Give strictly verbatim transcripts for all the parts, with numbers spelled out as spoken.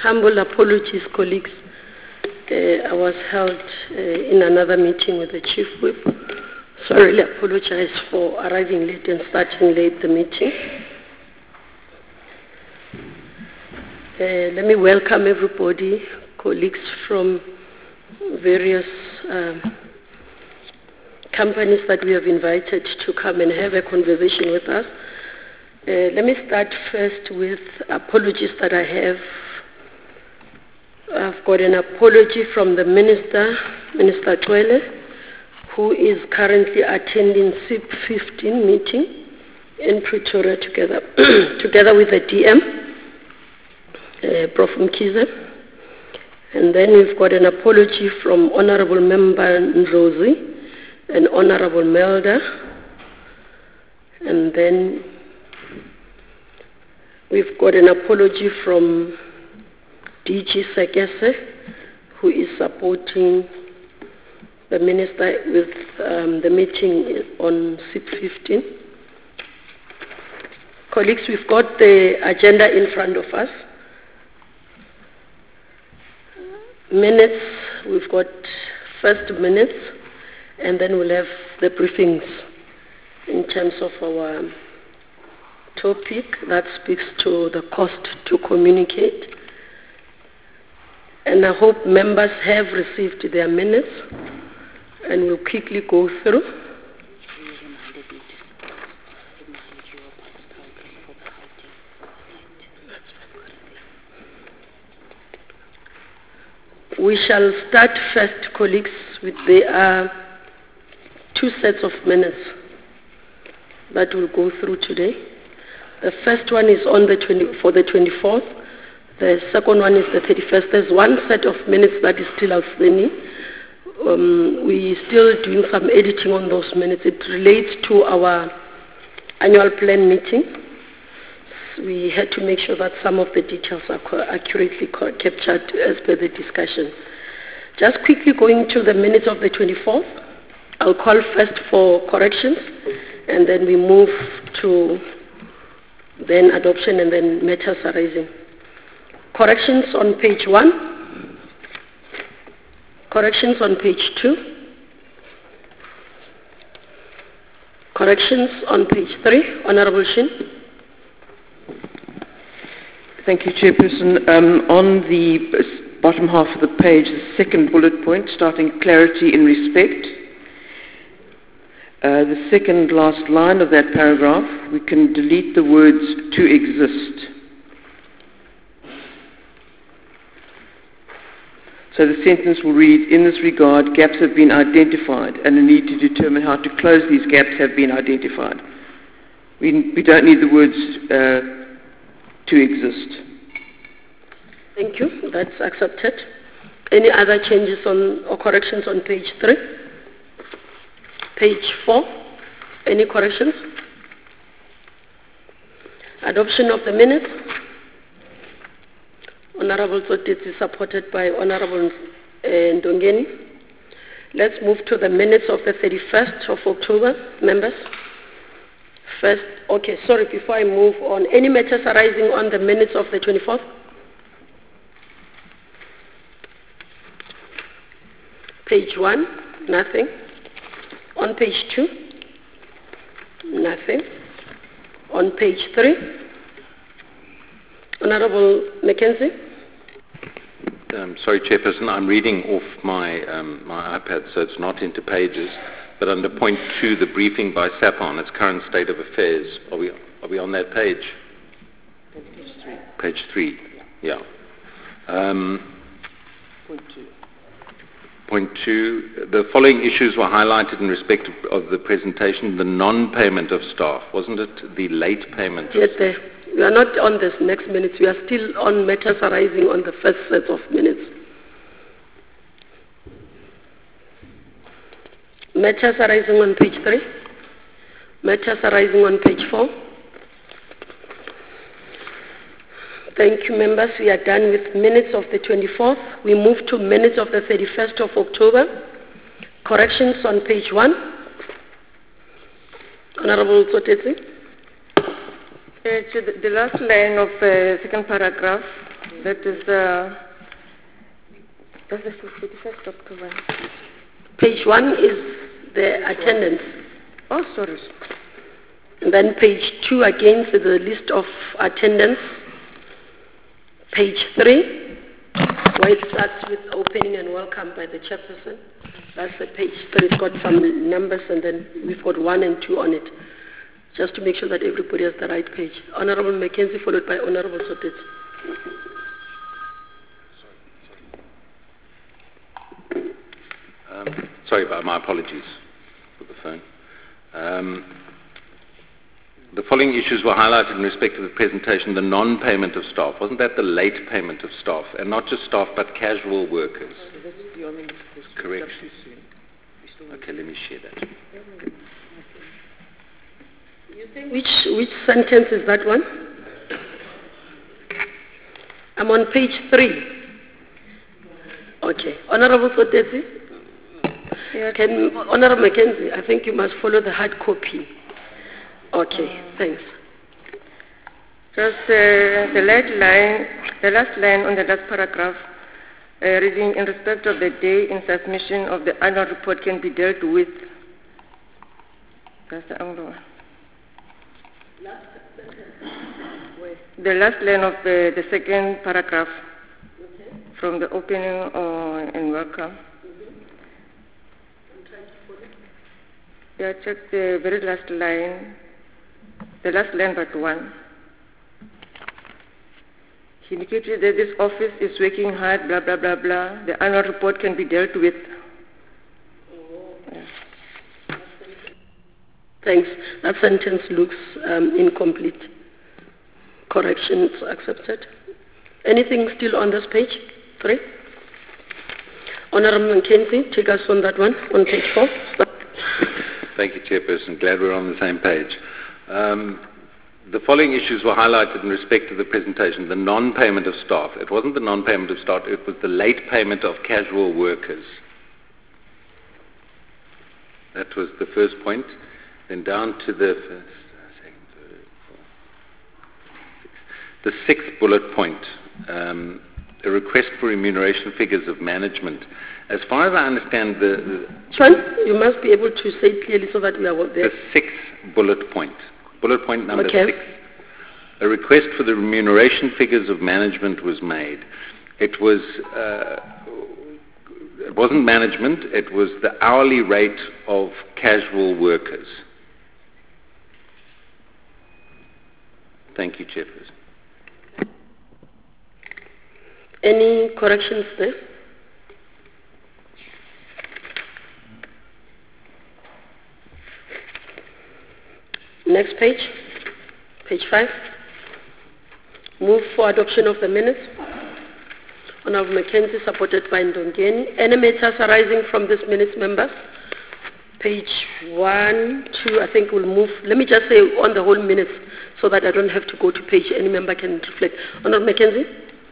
Humble apologies, colleagues. Uh, I was held uh, in another meeting with the Chief Whip, so I really apologize for arriving late and starting late the meeting. Uh, let me welcome everybody, colleagues from various um, companies that we have invited to come and have a conversation with us. Uh, let me start first with apologies that I have. I've got an apology from the Minister, Minister Twele, who is currently attending C I P fifteen meeting in Pretoria together, together with the D M, uh, Professor Mkhize. And then we've got an apology from Honorable Member Ndlozi and Honorable Melda. And then we've got an apology from D G Sekese, who is supporting the Minister with um, the meeting on C I P fifteen. Colleagues, we've got the agenda in front of us. Minutes, we've got first minutes, and then we'll have the briefings in terms of our topic that speaks to the cost to communicate. And I hope members have received their minutes, and we'll quickly go through. We shall start first, colleagues, with the uh, two sets of minutes that we'll go through today. The first one is on the twenty, for the twenty-fourth. The second one is the thirty-first. There's one set of minutes that is still outstanding. Um, we're still doing some editing on those minutes. It relates to our annual plan meeting. We had to make sure that some of the details are co- accurately co- captured as per the discussion. Just quickly going to the minutes of the twenty-fourth. I'll call first for corrections, and then we move to then adoption and then matters arising. Corrections on page one. Corrections on page two. Corrections on page three. Honorable Shin. Thank you, Chairperson. Um, on the bottom half of the page, the second bullet point, starting clarity in respect. Uh, the second last line of that paragraph, we can delete the words to exist. So the sentence will read, in this regard, gaps have been identified and the need to determine how to close these gaps have been identified. We, we don't need the words uh, to exist. Thank you. That's accepted. Any other changes on or corrections on page three? Page four. Any corrections? Adoption of the minutes. Honorable Tsotsi is supported by Honorable uh, Ndongeni. Let's move to the minutes of the thirty-first of October, members. First, okay, sorry, before I move on, any matters arising on the minutes of the twenty-fourth? Page one, nothing. On page two, nothing. On page three, Honorable Mackenzie. Um, sorry, Chairperson, I'm reading off my um, my iPad, so it's not into pages. But under point two, the briefing by SAPA on its current state of affairs. Are we are we on that page? Page three. Page three. Yeah. Um, point two. Point two. The following issues were highlighted in respect of, of the presentation: the non-payment of staff, wasn't it? The late payment. Yes, sir. We are not on this next minutes. We are still on matters arising on the first set of minutes. Matters arising on page three. Matters arising on page four. Thank you, members. We are done with minutes of the twenty-fourth. We move to minutes of the thirty-first of October. Corrections on page one. Honorable Tsotsi. Uh, to the, the last line of the uh, second paragraph, That is, uh, that's the thirty-first October. Page one is the attendance. Oh, sorry. And then page two again is the list of attendance. Page three, where it starts with opening and welcome by the chairperson. That's the page three. It's got some numbers and then we've got one and two on it. Just to make sure that everybody has the right page. Honorable Mackenzie followed by Honorable Sotet. Um, sorry about my apologies for the phone. Um, the following issues were highlighted in respect of the presentation: the non-payment of staff. Wasn't that the late payment of staff? And not just staff, but casual workers. Correct. Okay, let me share that. Which, which sentence is that one? I'm on page three. Okay. Honorable Sotesi? Yes. Can, Honorable Mackenzie, I think you must follow the hard copy. Okay, um, thanks. Just uh, the last line, the last line on the last paragraph, uh, reading in respect of the day in submission of the annual report can be dealt with. That's the only one. The last line of the, the second paragraph, okay, from the opening uh, and welcome. Yeah, check the very last line, the last line but one. He indicated that this office is working hard, blah, blah, blah, blah. The annual report can be dealt with. Yeah. Thanks. That sentence looks um, incomplete. Corrections accepted. Anything still on this page? Three? Honorable Mackenzie, take us on that one, on page four. Thank you, Chairperson. Glad we're on the same page. Um, the following issues were highlighted in respect to the presentation: the non-payment of staff. It wasn't the non-payment of staff, it was the late payment of casual workers. That was the first point. Then down to the first, second, third, fourth, the sixth bullet point, um, a request for remuneration figures of management. As far as I understand, the, the Sean, you must be able to say it clearly so that we are there. The sixth bullet point, bullet point number okay. six, a request for the remuneration figures of management was made. It was, uh, it wasn't management, it was the hourly rate of casual workers. Thank you, Chairperson. Any corrections there? Next page, page five. Move for adoption of the minutes. Honorable Mackenzie, supported by Ndongeni. Any matters arising from this minutes, members? Page one, two, I think we'll move. Let me just say on the whole minutes so that I don't have to go to page. Any member can reflect. Honorable Mackenzie?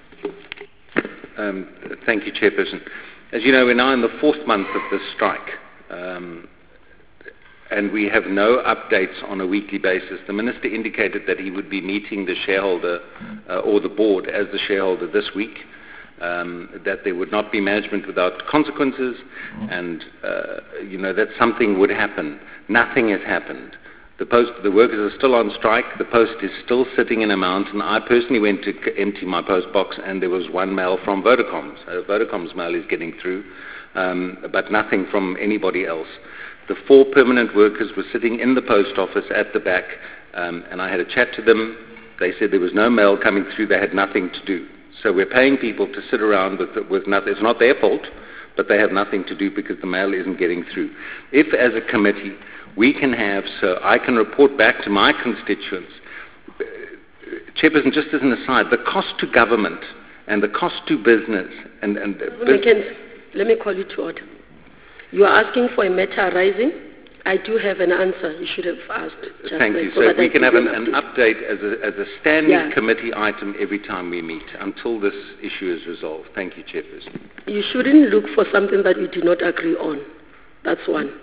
Um, thank you, Chairperson. As you know, we're now in the fourth month of this strike. Um, and we have no updates on a weekly basis. The Minister indicated that he would be meeting the shareholder uh, or the board as the shareholder this week, um, that there would not be management without consequences, and uh, you know that something would happen. Nothing has happened. The post, the workers are still on strike. The post is still sitting in a mountain. I personally went to empty my post box, and there was one mail from Vodacom. So Vodacom's mail is getting through, um, but nothing from anybody else. The four permanent workers were sitting in the post office at the back, um, and I had a chat to them. They said there was no mail coming through. They had nothing to do. So we're paying people to sit around with, with nothing. It's not their fault, but they have nothing to do because the mail isn't getting through. If, as a committee, we can have, so I can report back to my constituents, Chairperson, just as an aside, the cost to government and the cost to business and... and Mackenzie, let me call you to order. You are asking for a matter arising. I do have an answer. You should have asked. Just Thank you. So, so we can have an, an update as a, as a standing yeah. committee item every time we meet until this issue is resolved. Thank you, Chairperson. You shouldn't look for something that we do not agree on. That's one.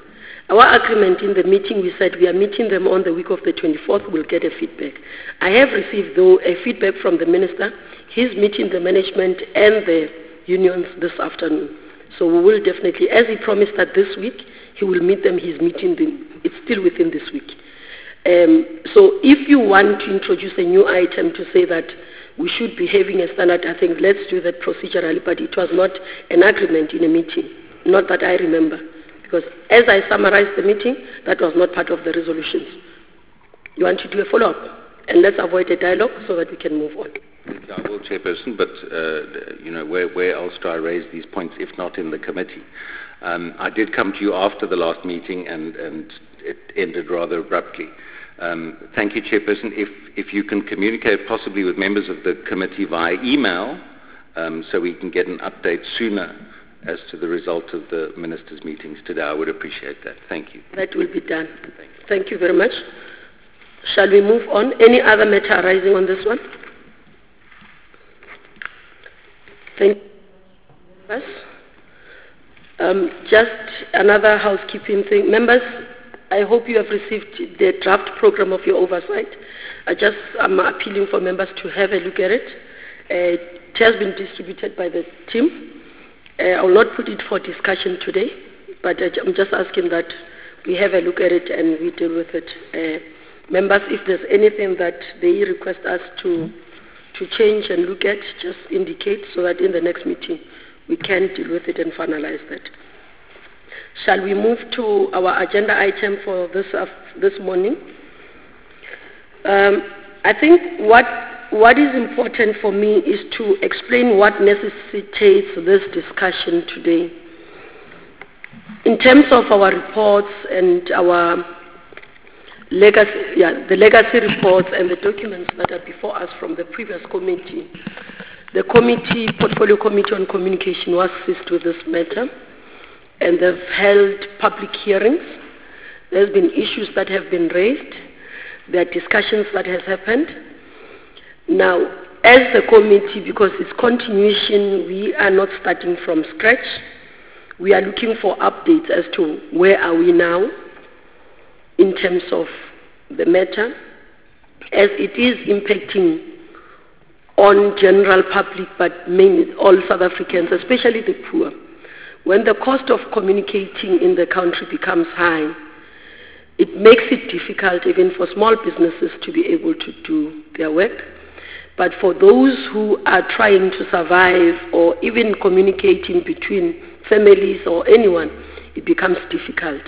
Our agreement in the meeting, we said we are meeting them on the week of the twenty-fourth, we'll get a feedback. I have received, though, a feedback from the minister. He's meeting the management and the unions this afternoon. So we will definitely, as he promised that this week, he will meet them, he's meeting them. It's still within this week. Um, so if you want to introduce a new item to say that we should be having a standard, I think let's do that procedurally, but it was not an agreement in a meeting, not that I remember. Because as I summarized the meeting, that was not part of the resolutions. You want to do a follow-up? And let's avoid a dialogue so that we can move on. I will, Chairperson, but, uh, you know, where, where else do I raise these points if not in the committee? Um, I did come to you after the last meeting and, and it ended rather abruptly. Um, thank you, Chairperson. If, if you can communicate possibly with members of the committee via email um, so we can get an update sooner as to the result of the ministers' meetings today, I would appreciate that. Thank you. That will be done. Thank you, Thank you very much. Shall we move on? Any other matter arising on this one? Thank you. Um, just another housekeeping thing. Members, I hope you have received the draft program of your oversight. I just am appealing for members to have a look at it. Uh, it has been distributed by the team. Uh, I will not put it for discussion today, but uh, I'm just asking that we have a look at it and we deal with it. Uh, members, if there's anything that they request us to to change and look at, just indicate so that in the next meeting we can deal with it and finalize that. Shall we move to our agenda item for this uh, this morning? Um, I think what what is important for me is to explain what necessitates this discussion today. In terms of our reports and our legacy, yeah, the legacy reports and the documents that are before us from the previous committee, the committee, Portfolio Committee on Communication was seized with this matter, and they've held public hearings. There's been issues that have been raised. There are discussions that has happened. Now, as the committee, because it's continuation, we are not starting from scratch. We are looking for updates as to where are we now in terms of the matter, as it is impacting on general public, but mainly all South Africans, especially the poor. When the cost of communicating in the country becomes high, it makes it difficult even for small businesses to be able to do their work. But for those who are trying to survive or even communicating between families or anyone, it becomes difficult.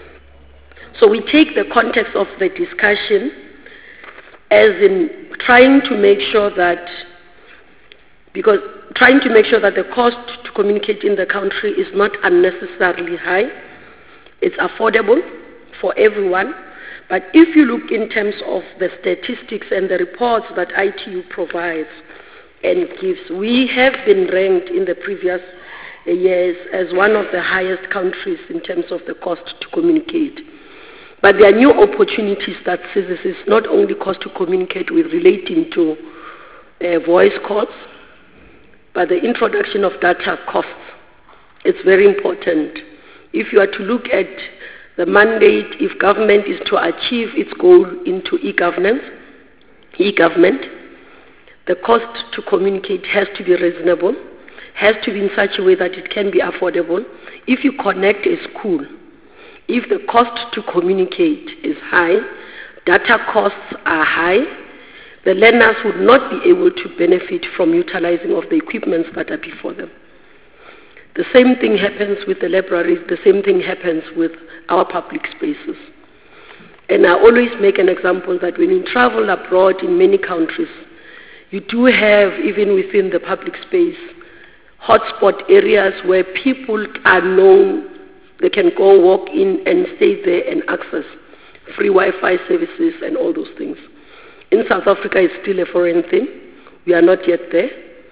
So we take the context of the discussion as in trying to make sure that, because trying to make sure that the cost to communicate in the country is not unnecessarily high, it's affordable for everyone. But if you look in terms of the statistics and the reports that I T U provides and gives, we have been ranked in the previous years as one of the highest countries in terms of the cost to communicate. But there are new opportunities that seizes is not only cost to communicate with relating to uh, voice calls, but the introduction of data costs. It's very important. If you are to look at the mandate, if government is to achieve its goal into e-governance, e-government, the cost to communicate has to be reasonable, has to be in such a way that it can be affordable. If you connect a school, if the cost to communicate is high, data costs are high, the learners would not be able to benefit from utilizing of the equipments that are before them. The same thing happens with the libraries, the same thing happens with our public spaces. And I always make an example that when you travel abroad in many countries, you do have, even within the public space, hotspot areas where people are known, they can go walk in and stay there and access free Wi-Fi services and all those things. In South Africa, it's still a foreign thing. We are not yet there.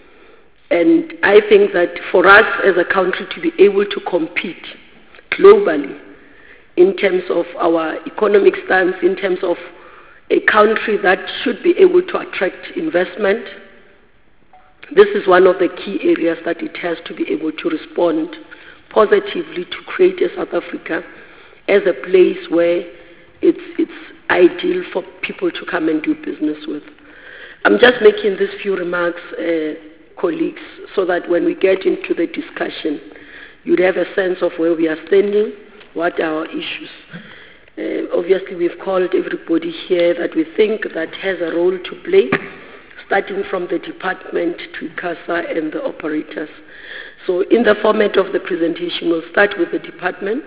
And I think that for us as a country to be able to compete globally in terms of our economic stance, in terms of a country that should be able to attract investment, this is one of the key areas that it has to be able to respond positively to create a South Africa as a place where it's, it's ideal for people to come and do business with. I'm just making these few remarks, uh, colleagues, so that when we get into the discussion, you'd have a sense of where we are standing, what are our issues. Uh, obviously, we've called everybody here that we think that has a role to play, starting from the department to ICASA and the operators. So in the format of the presentation, we'll start with the department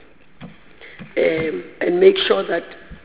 um, and make sure that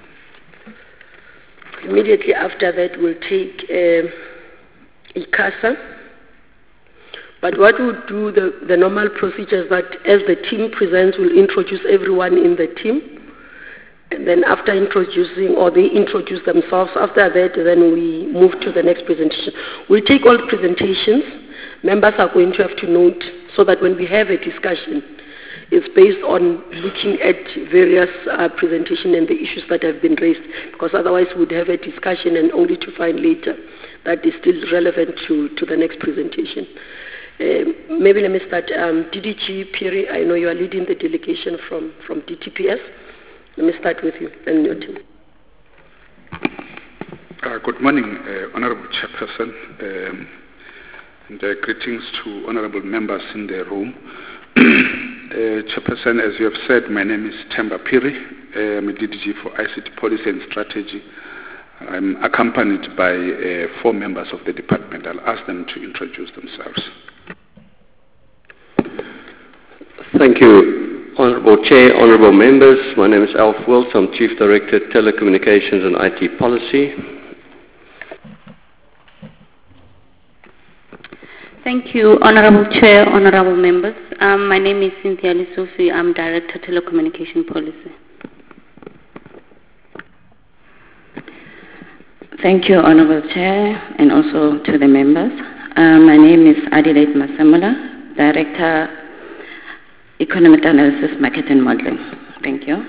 immediately after that we'll take um, ICASA. But what we'll do, the, the normal procedure is that as the team presents, we'll introduce everyone in the team. And then after introducing, or they introduce themselves, after that then we move to the next presentation. We'll take all the presentations. Members are going to have to note so that when we have a discussion, it's based on looking at various uh, presentations and the issues that have been raised, because otherwise we'd have a discussion and only to find later that is still relevant to, to the next presentation. Uh, maybe let me start. Um, D D G Piri, I know you are leading the delegation from, from D T P S. Let me start with you and your team. Uh, good morning, uh, Honorable Chairperson, um, and uh, greetings to honorable members in the room. uh, Chairperson, as you have said, my name is Themba Piri. Uh, I'm a D D G for I C T Policy and Strategy. I'm accompanied by uh, four members of the department. I'll ask them to introduce themselves. Thank you. Honourable Chair, honourable members, my name is Alf Wills. I'm Chief Director, Telecommunications and I T Policy. Thank you, Honourable Chair, honourable members. Um, my name is Cynthia Lisufi. I'm Director, Telecommunication Policy. Thank you, Honourable Chair, and also to the members. Uh, my name is Adelaide Masamula, Director, Economic Analysis, Market and Modeling. Thank you.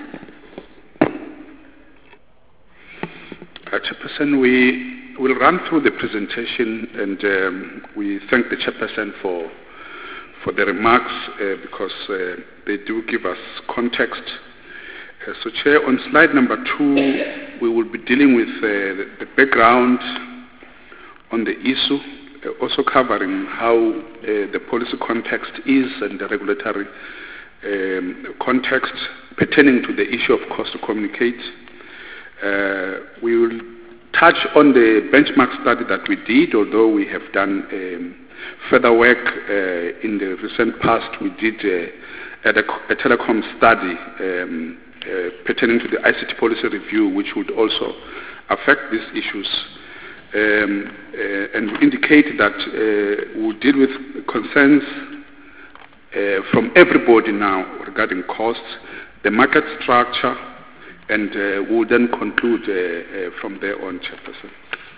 Uh, Chairperson, we will run through the presentation, and um, we thank the Chairperson for for the remarks uh, because uh, they do give us context. Uh, so, Chair, on slide number two, we will be dealing with uh, the, the background on the issue, uh, also covering how uh, the policy context is and the regulatory um, context pertaining to the issue of cost to communicate. Uh, we will touch on the benchmark study that we did, although we have done um, further work uh, in the recent past. We did uh, a, a telecom study um, uh, pertaining to the I C T policy review, which would also affect these issues. Um, uh, and indicate that uh, we'll deal with concerns uh, from everybody now regarding costs, the market structure, and uh, we'll then conclude uh, uh, from there on, Chairperson.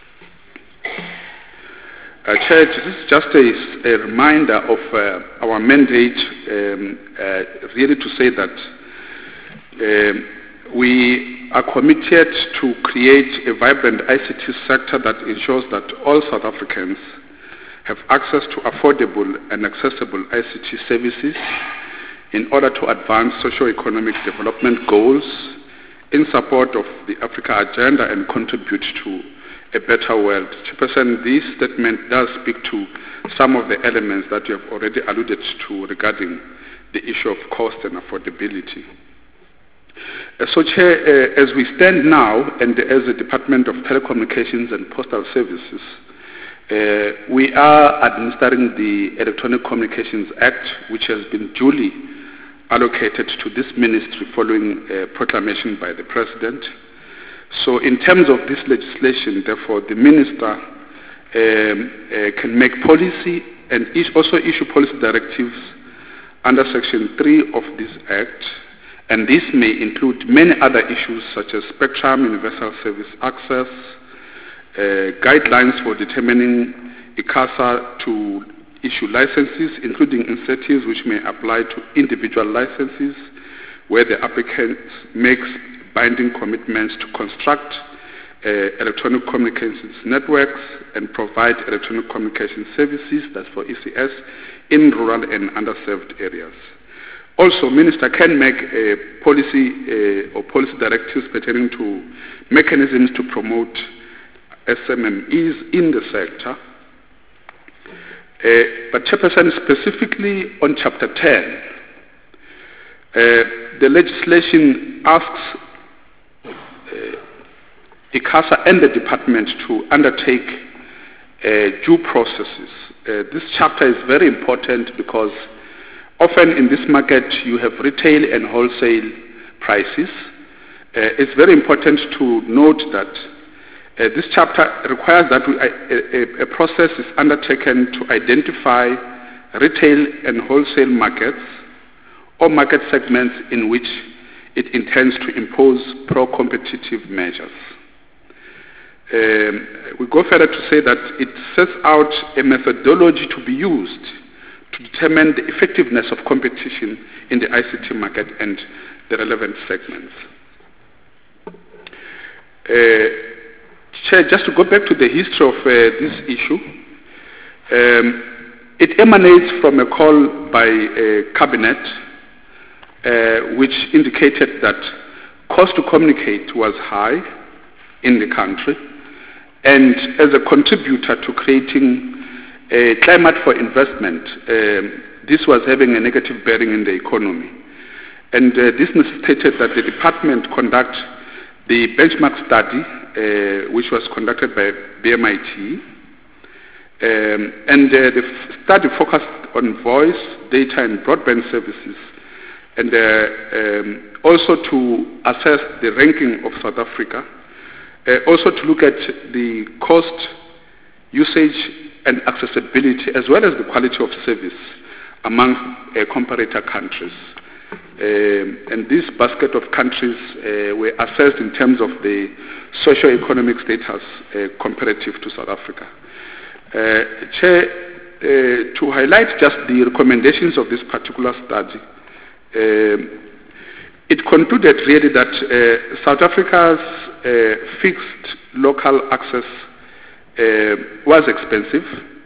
Uh, Chair, this is just a, a reminder of uh, our mandate, um, uh, really to say that um, we are committed to create a vibrant I C T sector that ensures that all South Africans have access to affordable and accessible I C T services in order to advance socio-economic development goals in support of the Africa Agenda and contribute to a better world. Chairperson, this statement does speak to some of the elements that you have already alluded to regarding the issue of cost and affordability. Uh, so, Chair, uh, as we stand now, and as the Department of Telecommunications and Postal Services, uh, we are administering the Electronic Communications Act, which has been duly allocated to this ministry following a proclamation by the President. So, in terms of this legislation, therefore, the Minister um, uh, can make policy and is also issue policy directives under Section three of this Act. And this may include many other issues such as spectrum, universal service access, uh, guidelines for determining ICASA to issue licenses, including incentives which may apply to individual licenses, where the applicant makes binding commitments to construct uh, electronic communications networks and provide electronic communication services, that's for E C S, in rural and underserved areas. also, Minister can make a policy uh, or policy directives pertaining to mechanisms to promote S M M Es in the sector. Uh, but Chairperson, specifically on Chapter ten, uh, the legislation asks uh, ICASA and the department to undertake uh, due processes. Uh, this chapter is very important because often in this market you have retail and wholesale prices. Uh, it's very important to note that uh, this chapter requires that we, a, a, a process is undertaken to identify retail and wholesale markets or market segments in which it intends to impose pro-competitive measures. Um, we go further to say that it sets out a methodology to be used to determine the effectiveness of competition in the I C T market and the relevant segments. Uh, Chair, just to go back to the history of uh, this issue, um, it emanates from a call by a cabinet uh, which indicated that cost to communicate was high in the country, and as a contributor to creating a climate for investment, um, this was having a negative bearing in the economy. And uh, this necessitated that the department conduct the benchmark study, uh, which was conducted by B M I T. Um, and uh, the f- study focused on voice, data, and broadband services, and uh, um, also to assess the ranking of South Africa. Uh, also to look at the cost, usage, and accessibility, as well as the quality of service among uh, comparator countries. Um, and this basket of countries uh, were assessed in terms of the socio-economic status uh, comparative to South Africa. Uh, Chair, uh, to highlight just the recommendations of this particular study, um, it concluded really that uh, South Africa's uh, fixed local access uh, was expensive.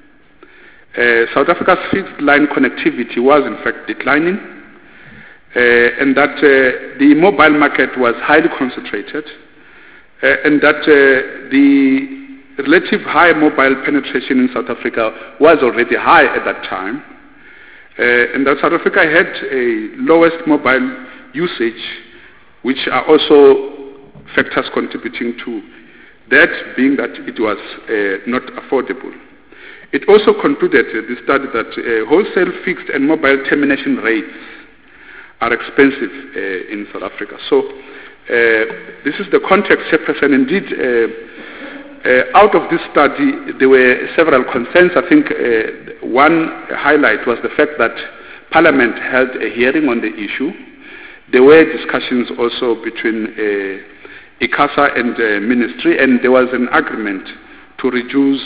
Uh, South Africa's fixed line connectivity was in fact declining, uh, and that uh, the mobile market was highly concentrated, uh, and that uh, the relative high mobile penetration in South Africa was already high at that time, uh, and that South Africa had a lowest mobile usage, which are also factors contributing to that, being that it was uh, not affordable. It also concluded, uh, the study, that uh, wholesale fixed and mobile termination rates are expensive uh, in South Africa. So uh, this is the context, Chairperson. Indeed, uh, uh, out of this study, there were several concerns. I think uh, one highlight was the fact that Parliament held a hearing on the issue. There were discussions also between uh, ICASA and the Ministry, and there was an agreement to reduce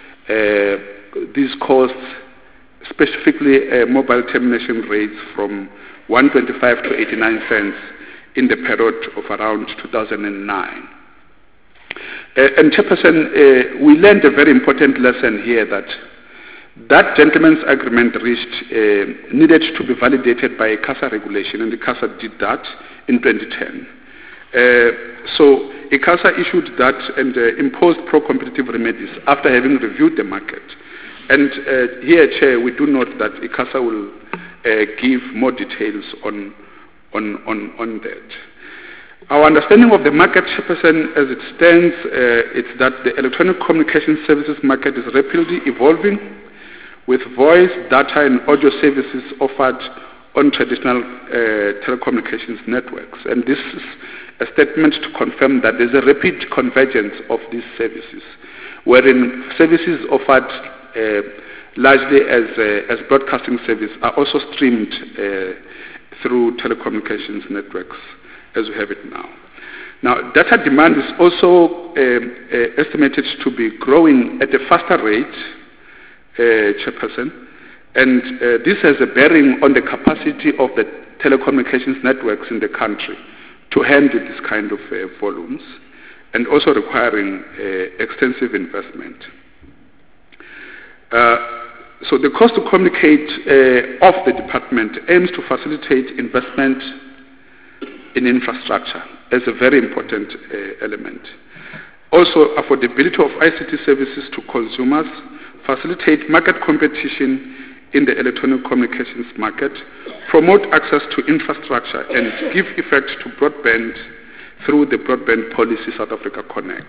uh, these costs, specifically uh, mobile termination rates, from one twenty-five to eighty-nine cents in the period of around two thousand nine. Uh, and Chairperson, uh, we learned a very important lesson here, that that gentleman's agreement reached uh, needed to be validated by a ICASA regulation, and the ICASA did that in twenty ten. Uh, so ICASA issued that and uh, imposed pro-competitive remedies after having reviewed the market. And uh, here, Chair, we do note that ICASA will uh, give more details on, on, on, on that. Our understanding of the market, Chairperson, as it stands, uh, it's that the electronic communication services market is rapidly evolving, with voice, data, and audio services offered on traditional uh, telecommunications networks. And this is a statement to confirm that there's a rapid convergence of these services, wherein services offered uh, largely as, uh, as broadcasting service are also streamed uh, through telecommunications networks as we have it now. Now, data demand is also uh, uh, estimated to be growing at a faster rate, Uh, Chairperson, and uh, this has a bearing on the capacity of the telecommunications networks in the country to handle this kind of uh, volumes, and also requiring uh, extensive investment. Uh, So the cost to communicate uh, of the department aims to facilitate investment in infrastructure as a very important uh, element. Also, affordability of I C T services to consumers, facilitate market competition in the electronic communications market, promote access to infrastructure, and give effect to broadband through the Broadband Policy South Africa Connect.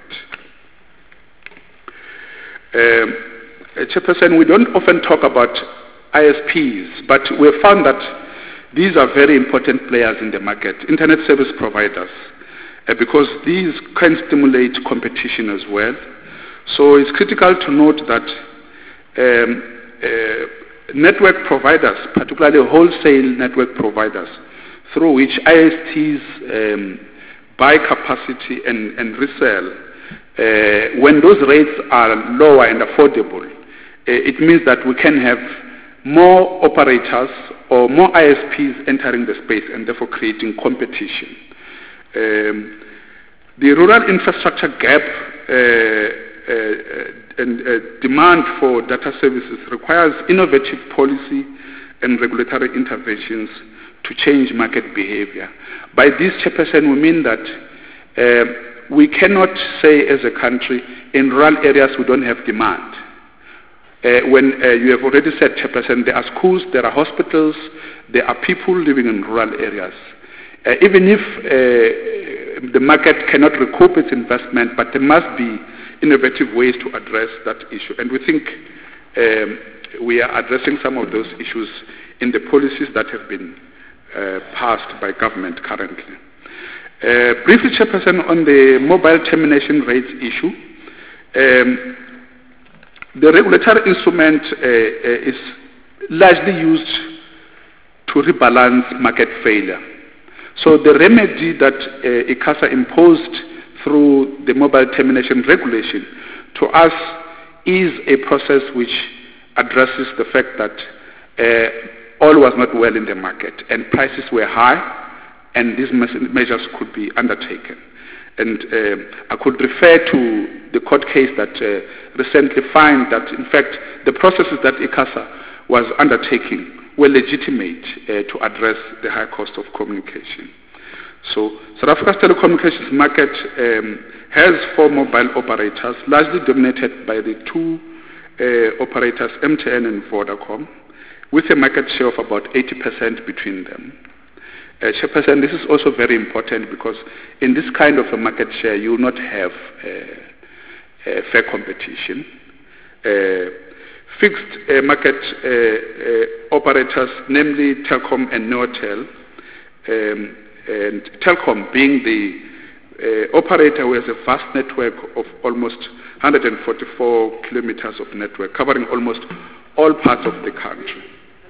Um, Chairperson, we don't often talk about I S Ps, but we have found that these are very important players in the market, internet service providers, uh, because these can stimulate competition as well. So it's critical to note that um, uh, network providers, particularly wholesale network providers, through which I S Ts um, buy capacity and, and resell, uh, when those rates are lower and affordable, uh, it means that we can have more operators or more I S Ps entering the space and therefore creating competition. Um, the rural infrastructure gap uh, uh, and uh, demand for data services requires innovative policy and regulatory interventions to change market behavior. By this, Chairperson, we mean that uh, we cannot say as a country in rural areas we don't have demand. Uh, when uh, you have already said, Chairperson, there are schools, there are hospitals, there are people living in rural areas. Uh, even if uh, the market cannot recoup its investment, but there must be innovative ways to address that issue. And we think um, we are addressing some of those issues in the policies that have been uh, passed by government currently. Uh, briefly, Chairperson, on the mobile termination rates issue, um, the regulatory instrument uh, uh, is largely used to rebalance market failure. So the remedy that uh, ICASA imposed through the mobile termination regulation to us is a process which addresses the fact that uh, all was not well in the market and prices were high and these measures could be undertaken. And uh, I could refer to the court case that uh, recently found that, in fact, the processes that ICASA was undertaking were legitimate uh, to address the high cost of communication. So, South Africa's telecommunications market um, has four mobile operators, largely dominated by the two uh, operators, M T N and Vodacom, with a market share of about eighty percent between them. Uh, Chairperson, this is also very important because in this kind of a market share, you will not have uh, uh, fair competition. Uh, fixed uh, market uh, uh, operators, namely Telkom and Neotel, um, and Telkom being the uh, operator who has a vast network of almost one hundred forty-four kilometers of network, covering almost all parts of the country.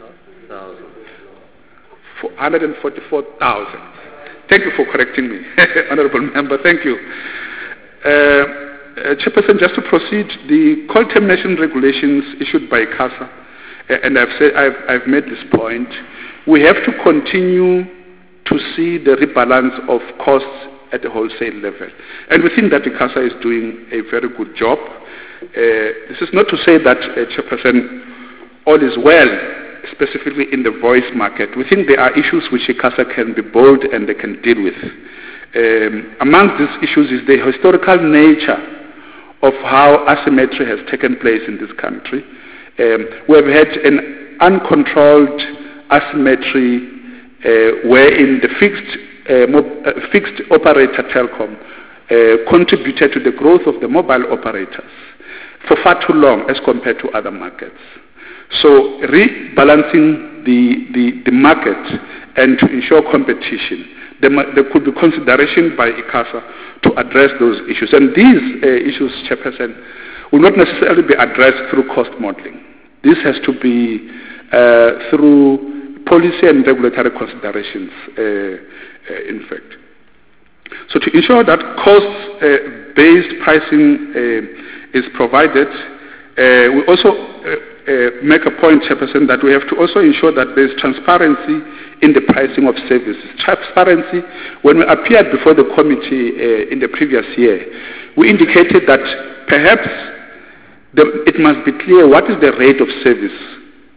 one hundred forty-four thousand. Thank you for correcting me, Honorable Member. Thank you. Uh, uh, Chairperson, just to proceed, the call termination regulations issued by ICASA, uh, and I've, said, I've, I've made this point, we have to continue to see the rebalance of costs at the wholesale level. And we think that ICASA is doing a very good job. Uh, this is not to say that, uh, Chairperson, all is well, specifically in the voice market. We think there are issues which ICASA can be bold and they can deal with. Um, among these issues is the historical nature of how asymmetry has taken place in this country. Um, we have had an uncontrolled asymmetry uh, wherein the fixed, uh, mob- uh, fixed operator Telkom uh, contributed to the growth of the mobile operators for far too long as compared to other markets. So rebalancing the, the, the market and to ensure competition, there, there could be consideration by ICASA to address those issues. And these uh, issues, Chairperson, will not necessarily be addressed through cost modeling. This has to be uh, through policy and regulatory considerations, uh, uh, in fact. So to ensure that cost-based uh, pricing uh, is provided, uh, we also uh, Uh, make a point, Chairperson, that we have to also ensure that there is transparency in the pricing of services. Transparency, when we appeared before the committee uh, in the previous year, we indicated that perhaps the, it must be clear what is the rate of service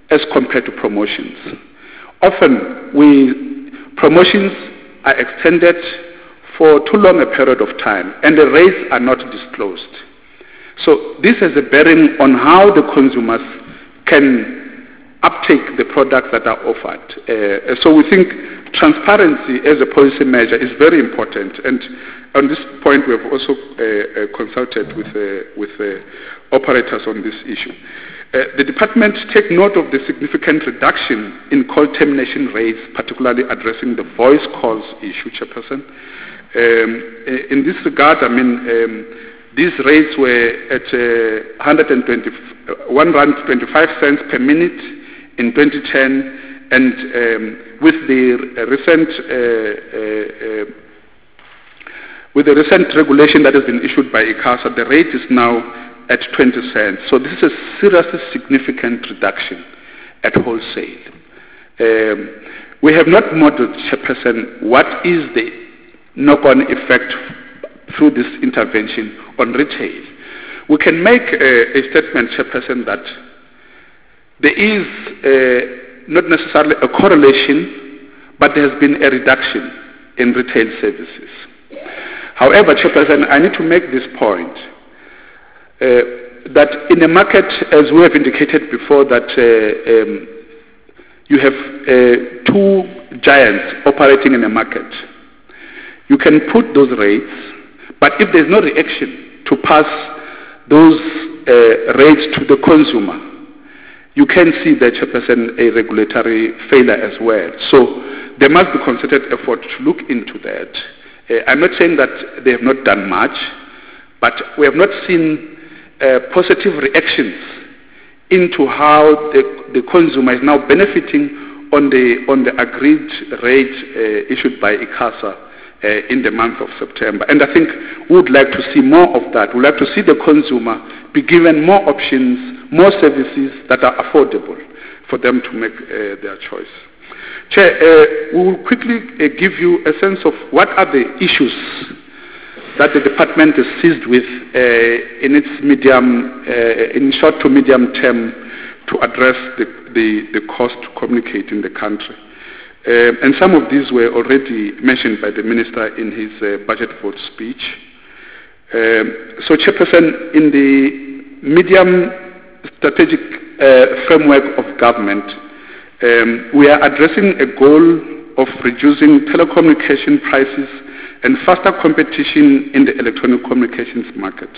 as compared to promotions. Often, we, promotions are extended for too long a period of time, and the rates are not disclosed. So this has a bearing on how the consumers can uptake the products that are offered. Uh, so we think transparency as a policy measure is very important, and on this point we have also uh, uh, consulted with, uh, with uh, operators on this issue. Uh, the department take note of the significant reduction in call termination rates, particularly addressing the voice calls issue, Chairperson. Um, in this regard, I mean, um, these rates were at uh, one rand twenty-five cents per minute in twenty ten, and um, with the recent uh, uh, uh, with the recent regulation that has been issued by ICASA, the rate is now at twenty cents. So this is a seriously significant reduction at wholesale. Um, we have not modeled, Chairperson, what is the knock-on effect through this intervention on retail. We can make a, a statement, Chairperson, that there is uh, not necessarily a correlation, but there has been a reduction in retail services. However, Chairperson, I need to make this point, uh, that in a market, as we have indicated before, that uh, um, you have uh, two giants operating in a market. You can put those rates, but if there's no reaction to pass those uh, rates to the consumer, you can see that, Chairperson, a regulatory failure as well. So there must be concerted effort to look into that. Uh, I'm not saying that they have not done much, but we have not seen uh, positive reactions into how the, the consumer is now benefiting on the, on the agreed rate uh, issued by ICASA Uh, in the month of September. And I think we would like to see more of that. We would like to see the consumer be given more options, more services that are affordable for them to make uh, their choice. Chair, uh, we will quickly uh, give you a sense of what are the issues that the department is seized with uh, in its medium, uh, in short to medium term to address the, the, the cost to communicate in the country. Uh, and some of these were already mentioned by the Minister in his uh, budget vote speech. Um, so, Chairperson, in the medium strategic uh, framework of government, um, we are addressing a goal of reducing telecommunication prices and faster competition in the electronic communications market.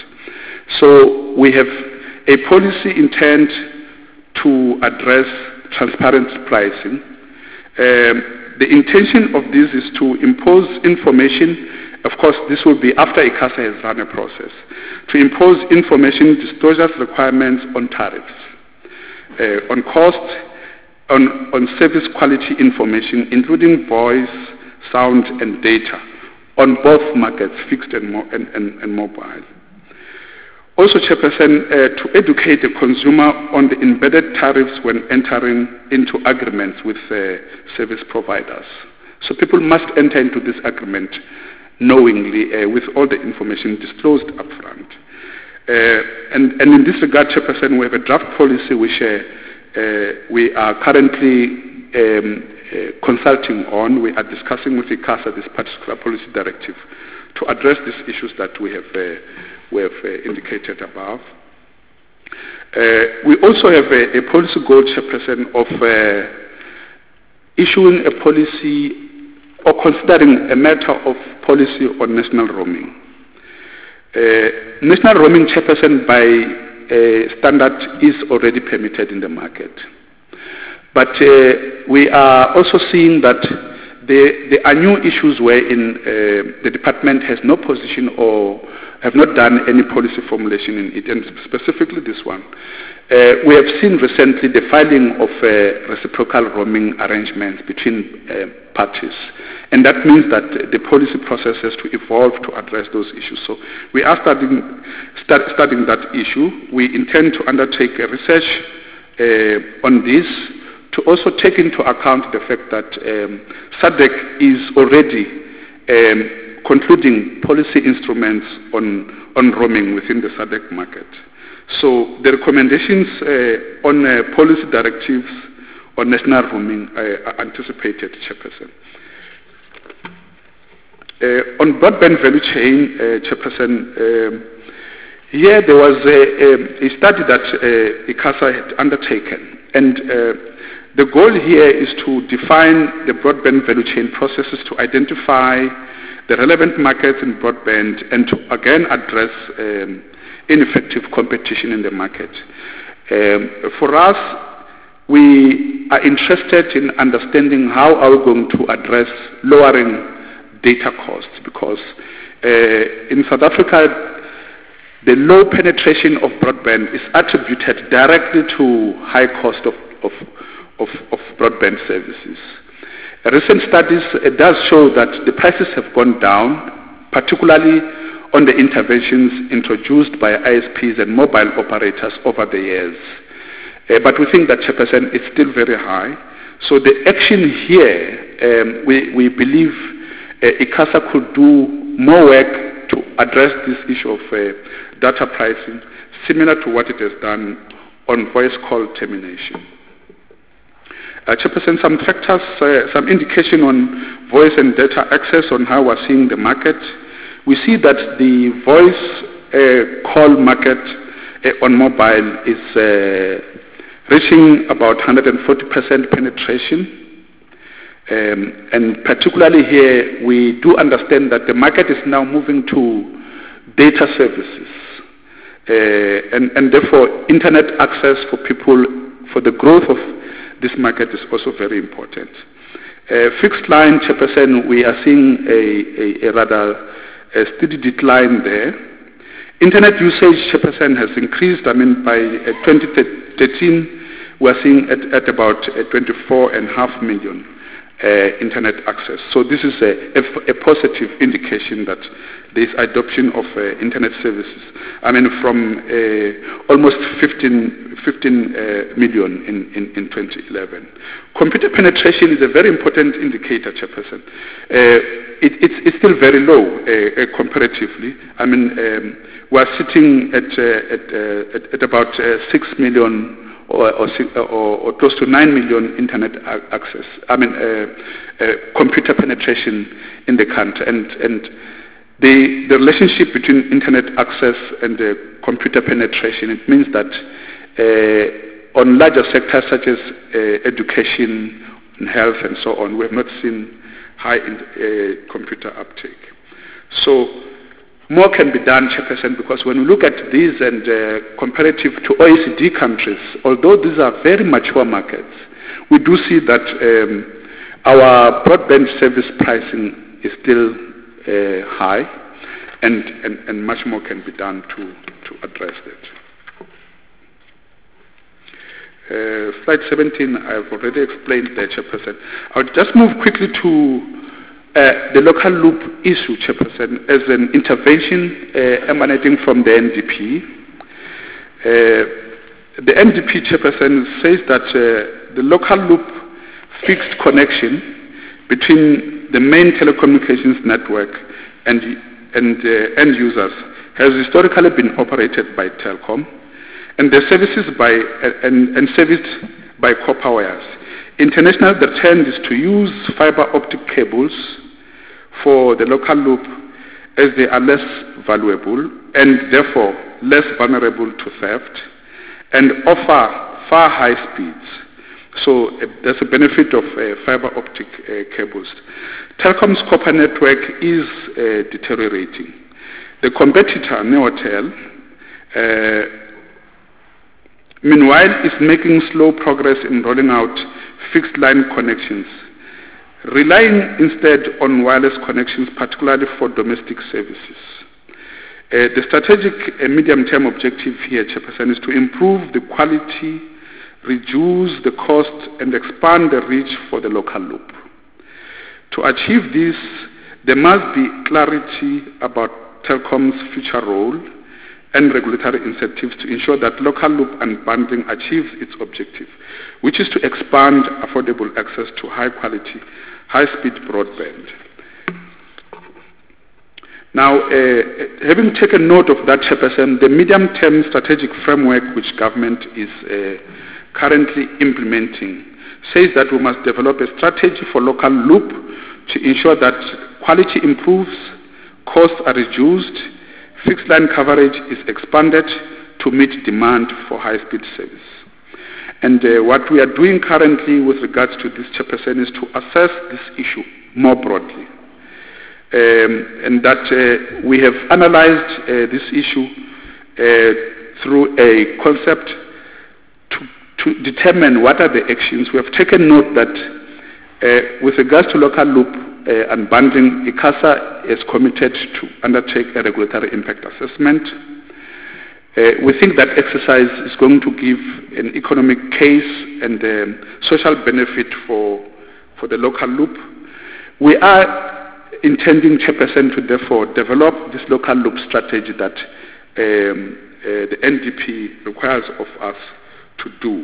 So, we have a policy intent to address transparent pricing. Um, the intention of this is to impose information. Of course, this will be after ICASA has run a process, to impose information disclosures requirements on tariffs, uh, on cost, on, on service quality information, including voice, sound, and data, on both markets, fixed and, mo and, and, and mobile. Also, Chairperson, uh, to educate the consumer on the embedded tariffs when entering into agreements with uh, service providers. So people must enter into this agreement knowingly uh, with all the information disclosed upfront. Uh, and, and in this regard, Chairperson, we have a draft policy which uh, uh, we are currently um, uh, consulting on. We are discussing with ICASA this particular policy directive to address these issues that we have uh, we have uh, indicated above. Uh, we also have a, a policy goal, Chairperson, of uh, issuing a policy or considering a matter of policy on national roaming. Uh, national roaming, Chairperson, by uh, standard is already permitted in the market. But uh, we are also seeing that there, there are new issues wherein uh, the department has no position or have not done any policy formulation in it, and specifically this one. Uh, we have seen recently the filing of uh, reciprocal roaming arrangements between uh, parties, and that means that the policy process has to evolve to address those issues. So we are studying, start, studying that issue. We intend to undertake a research uh, on this to also take into account the fact that um, SADC is already um, concluding policy instruments on, on roaming within the SADC market. So the recommendations uh, on uh, policy directives on national roaming uh, are anticipated, Chairperson. Uh, on broadband value chain, uh, Chairperson, um, here there was a, a, a study that uh, ICASA had undertaken, and uh, the goal here is to define the broadband value chain processes to identify the relevant markets in broadband and to again address um, ineffective competition in the market. Um, for us, we are interested in understanding how are we going to address lowering data costs, because uh, in South Africa, the low penetration of broadband is attributed directly to high cost of, of, of, of broadband services. Recent studies uh, does show that the prices have gone down, particularly on the interventions introduced by I S Ps and mobile operators over the years. Uh, but we think that, Chairperson, is still very high. So the action here, um, we, we believe uh, ICASA could do more work to address this issue of uh, data pricing, similar to what it has done on voice call termination. Uh, Chairperson, some factors, uh, some indication on voice and data access on how we're seeing the market. We see that the voice uh, call market uh, on mobile is uh, reaching about one hundred forty percent penetration. Um, and particularly here, we do understand that the market is now moving to data services. Uh, and, and therefore, internet access for people, for the growth of this market is also very important. Uh, fixed line, Chairperson, we are seeing a, a, a rather a steady decline there. Internet usage, Chairperson, has increased. I mean, by uh, twenty thirteen, we are seeing at, at about uh, twenty-four and a half million uh, internet access. So this is a, a, a positive indication that there is adoption of uh, internet services. I mean, from uh, almost fifteen, fifteen uh, million in, in, in twenty eleven. Computer penetration is a very important indicator, Chairperson. Uh, it, it's, it's still very low uh, uh, comparatively. I mean, um, we are sitting at, uh, at, uh, at, at about uh, six million or, or, or, or close to nine million internet a- access. I mean, uh, uh, computer penetration in the country. And, and the, the relationship between internet access and uh, computer penetration, it means that uh, on larger sectors such as uh, education and health and so on, we have not seen high in, uh, computer uptake. So more can be done, Chairperson, because when we look at these and uh, comparative to O E C D countries, although these are very mature markets, we do see that um, our broadband service pricing is still uh, high, and, and, and much more can be done to, to address that. Uh, slide seventeen, I've already explained that, Chairperson. I'll just move quickly to uh, the local loop issue, Chairperson, as an intervention uh, emanating from the N D P. Uh, the N D P, Chairperson, says that uh, the local loop fixed connection between the main telecommunications network and, and uh, end users has historically been operated by Telkom, and the services by and, and serviced by copper wires. Internationally, the trend is to use fiber optic cables for the local loop, as they are less valuable and therefore less vulnerable to theft and offer far high speeds. So uh, there's a benefit of uh, fiber optic uh, cables. Telkom's copper network is uh, deteriorating. The competitor, Neotel, uh, meanwhile, is making slow progress in rolling out fixed line connections, relying instead on wireless connections, particularly for domestic services. Uh, the strategic uh, medium-term objective here, Chairperson, is to improve the quality, reduce the cost, and expand the reach for the local loop. To achieve this, there must be clarity about Telkom's future role and regulatory incentives to ensure that local loop unbundling achieves its objective, which is to expand affordable access to high-quality, high-speed broadband. Now, uh, having taken note of that, Chairperson, the medium-term strategic framework which government is uh, currently implementing says that we must develop a strategy for local loop to ensure that quality improves, costs are reduced, fixed line coverage is expanded to meet demand for high-speed service. And uh, what we are doing currently with regards to this, Chairperson, is to assess this issue more broadly. Um, and that uh, we have analyzed uh, this issue uh, through a concept to, to determine what are the actions. We have taken note that uh, with regards to local loop uh, unbundling, ICASA is committed to undertake a regulatory impact assessment. Uh, we think that exercise is going to give an economic case and um, social benefit for, for the local loop. We are intending, Chairperson, to therefore develop this local loop strategy that um, uh, the N D P requires of us to do.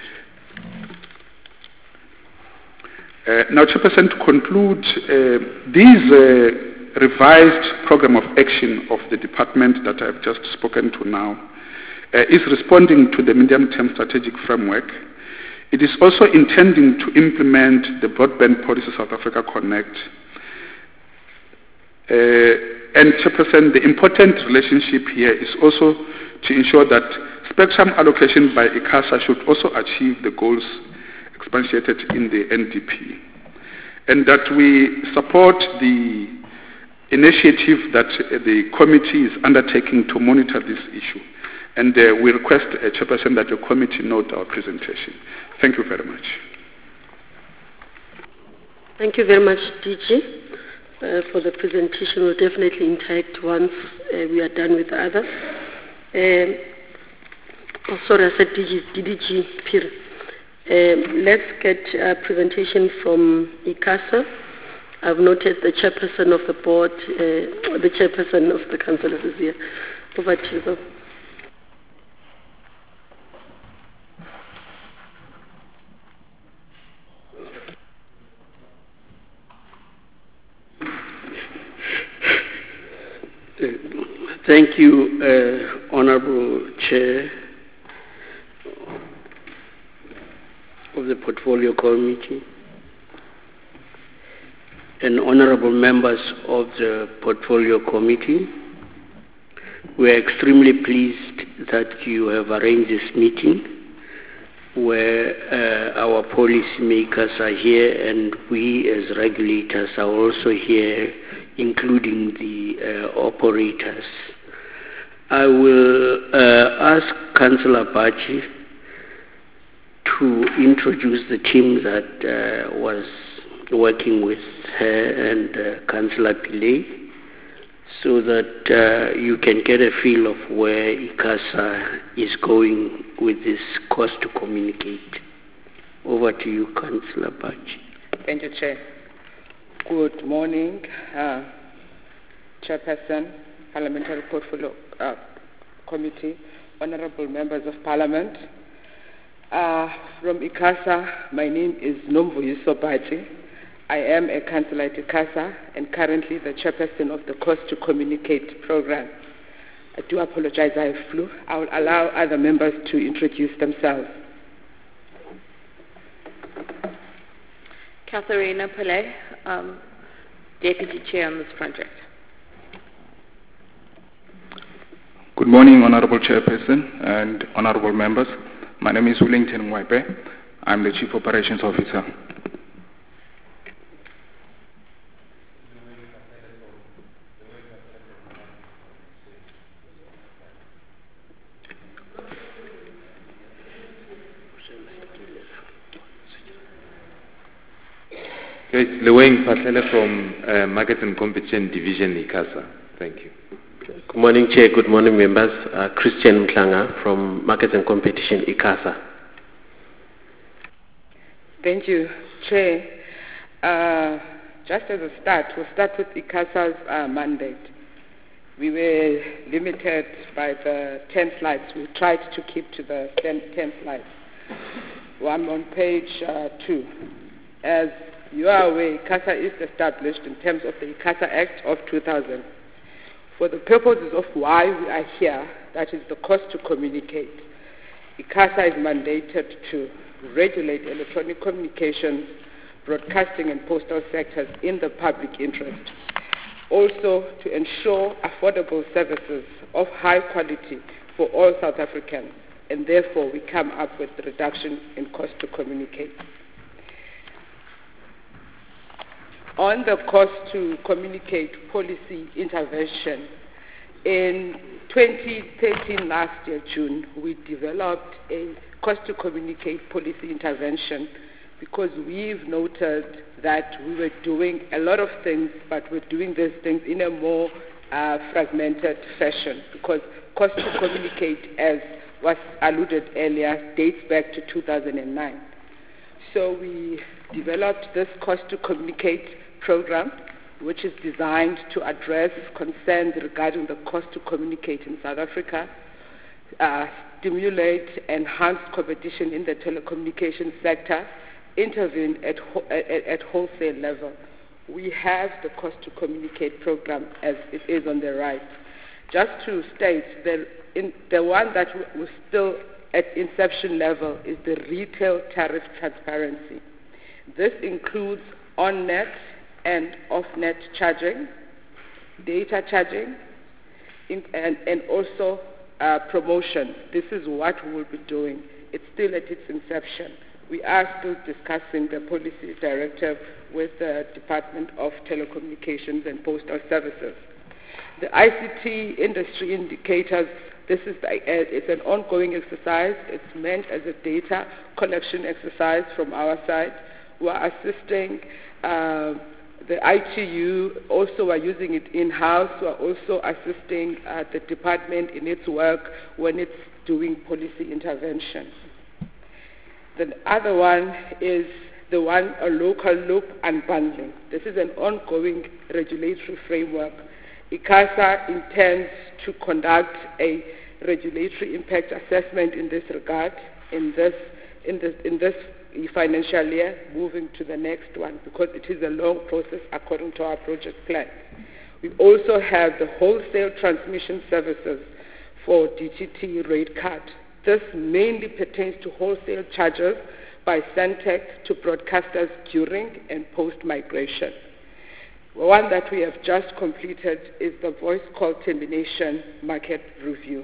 Uh, now, Chairperson, to conclude, uh, these uh, revised program of action of the department that I've just spoken to now uh, is responding to the medium-term strategic framework. It is also intending to implement the Broadband Policy South Africa Connect. Uh, and Chairperson, the important relationship here is also to ensure that spectrum allocation by ICASA should also achieve the goals expatiated in the N D P. And that we support the initiative that uh, the committee is undertaking to monitor this issue. And uh, we request, uh, Chairperson, that your committee note our presentation. Thank you very much. Thank you very much, D G. Uh, for the presentation. We'll definitely interact once uh, we are done with the others. Um, oh, sorry, I said D G, D D G, Pir. Um, let's get a presentation from ICASA. I've noted the chairperson of the board, uh, the chairperson of the council is here. Over to you. Thank you, uh, Honorable Chair of the Portfolio Committee and honorable members of the Portfolio Committee. We are extremely pleased that you have arranged this meeting where uh, our policymakers are here and we as regulators are also here, including the uh, operators. I will uh, ask Councillor Bachi to introduce the team that uh, was working with her and uh, Councillor Pillay so that uh, you can get a feel of where ICASA is going with this cost to communicate. Over to you, Councillor Bachi. Thank you, Chair. Good morning, uh, Chairperson, Parliamentary Portfolio uh, Committee, honorable members of Parliament. Uh, from ICASA, my name is Nomvuyiso Bachi. I am a councillor at ICASA and currently the chairperson of the Cost to Communicate program. I do apologize, I have flu. I will allow other members to introduce themselves. Katharina Pillay, um, Deputy Chair on this project. Good morning, Honorable Chairperson and honorable members. My name is Willington Mwaipe. I'm the Chief Operations Officer. Okay, Leweng Patlele from uh, Market and Competition Division, ICASA. Thank you. Good morning, Chair. Good morning, members. Uh, Christian Mtlanga from Market and Competition, ICASA. Thank you, Chair. Uh, just as a start, we'll start with ICASA's uh, mandate. We were limited by the ten slides. We tried to keep to the ten, ten slides. Well, I'm on page uh, two. As you are aware, ICASA is established in terms of the ICASA Act of two thousand. For the purposes of why we are here, that is the cost to communicate, ICASA is mandated to regulate electronic communications, broadcasting and postal sectors in the public interest. Also to ensure affordable services of high quality for all South Africans, and therefore we come up with the reduction in cost to communicate. On the cost to communicate policy intervention, in twenty thirteen, last year, June, we developed a cost to communicate policy intervention because we've noted that we were doing a lot of things, but we're doing these things in a more uh, fragmented fashion, because cost to communicate, as was alluded earlier, dates back to two thousand nine. So we developed this cost to communicate program, which is designed to address concerns regarding the cost to communicate in South Africa, uh, stimulate enhanced competition in the telecommunications sector, intervene at, ho- at, at wholesale level. We have the cost to communicate program as it is on the right. Just to state that in the one that was still at inception level is the retail tariff transparency. This includes on-net and off-net charging, data charging, in, and, and also uh, promotion. This is what we will be doing. It's still at its inception. We are still discussing the policy directive with the Department of Telecommunications and Postal Services. The I C T industry indicators, this is the, uh, it's an ongoing exercise. It's meant as a data collection exercise from our side. We are assisting uh, the I T U, also are using it in-house. We are also assisting uh, the department in its work when it's doing policy intervention. The other one is the one, a local loop unbundling. This is an ongoing regulatory framework. ICASA intends to conduct a regulatory impact assessment in this regard, in this, in this, in this financial year, moving to the next one, because it is a long process according to our project plan. We also have the wholesale transmission services for D T T rate cut. This mainly pertains to wholesale charges by Centec to broadcasters during and post-migration. One that we have just completed is the voice call termination market review.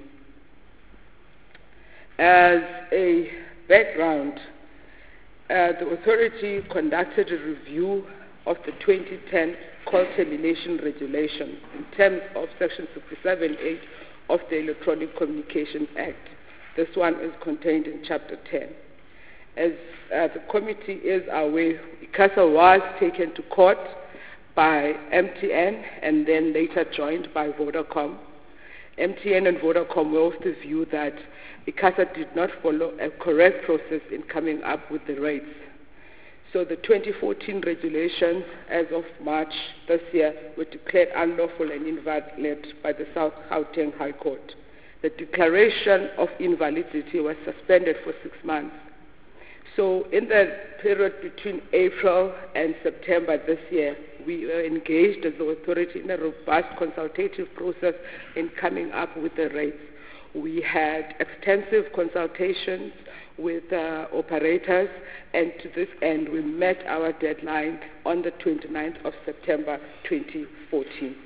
As a background, uh, the authority conducted a review of the twenty ten call termination regulation in terms of Section sixty-seven eight of the Electronic Communications Act. This one is contained in Chapter ten. As uh, the committee is aware, ICASA was taken to court by M T N and then later joined by Vodacom. M T N and Vodacom were of the view that ICASA did not follow a correct process in coming up with the rates. So the twenty fourteen regulations as of March this year were declared unlawful and invalid by the South Gauteng High Court. The declaration of invalidity was suspended for six months. So in the period between April and September this year, we were engaged as the authority in a robust consultative process in coming up with the rates. We had extensive consultations with uh, operators, and to this end, we met our deadline on the twenty-ninth of September twenty fourteen.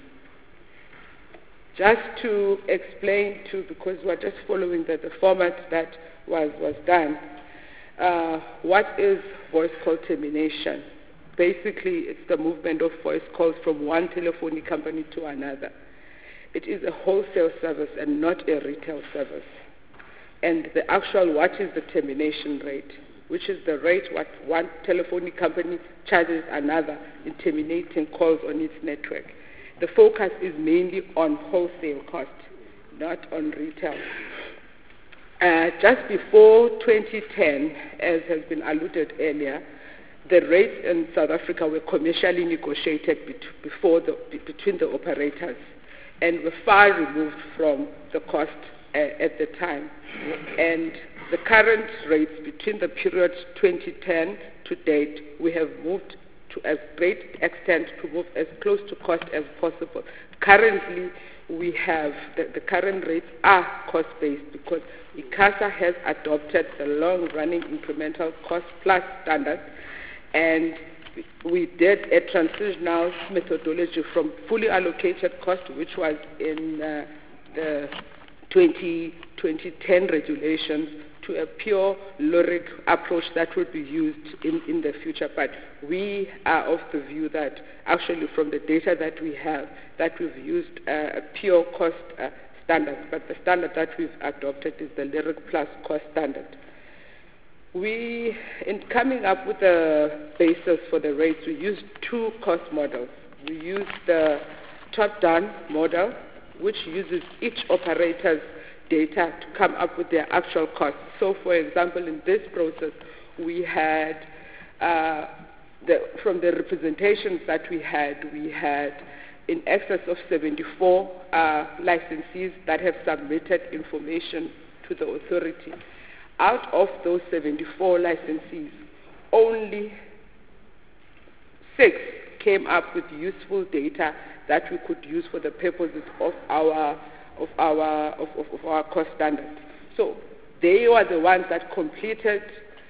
Just to explain to, because we're just following the, the format that was, was done, uh, what is voice call termination? Basically, it's the movement of voice calls from one telephony company to another. It is a wholesale service and not a retail service. And the actual, what is the termination rate, which is the rate what one telephony company charges another in terminating calls on its network. The focus is mainly on wholesale cost, not on retail. Uh, just before twenty ten, as has been alluded earlier, the rates in South Africa were commercially negotiated bet- before the, be- between the operators and were far removed from the cost uh, at the time. And the current rates between the period twenty ten to date, we have moved to a great extent to move as close to cost as possible. Currently, we have, the, the current rates are cost-based because ICASA has adopted the long-running incremental cost plus standard, and we did a transitional methodology from fully allocated cost, which was in uh, the twenty ten regulations, to a pure LORIC approach that will be used in, in the future. But we are of the view that actually from the data that we have, that we've used uh, a pure cost uh, standard, but the standard that we've adopted is the LORIC plus cost standard. We, in coming up with the basis for the rates, we used two cost models. We used the top-down model, which uses each operator's data to come up with their actual costs. So, for example, in this process, we had, uh, the, from the representations that we had, we had in excess of seventy-four uh, licensees that have submitted information to the authority. Out of those seventy-four licensees, only six came up with useful data that we could use for the purposes of our of our of, of, of our cost standard. So they were the ones that completed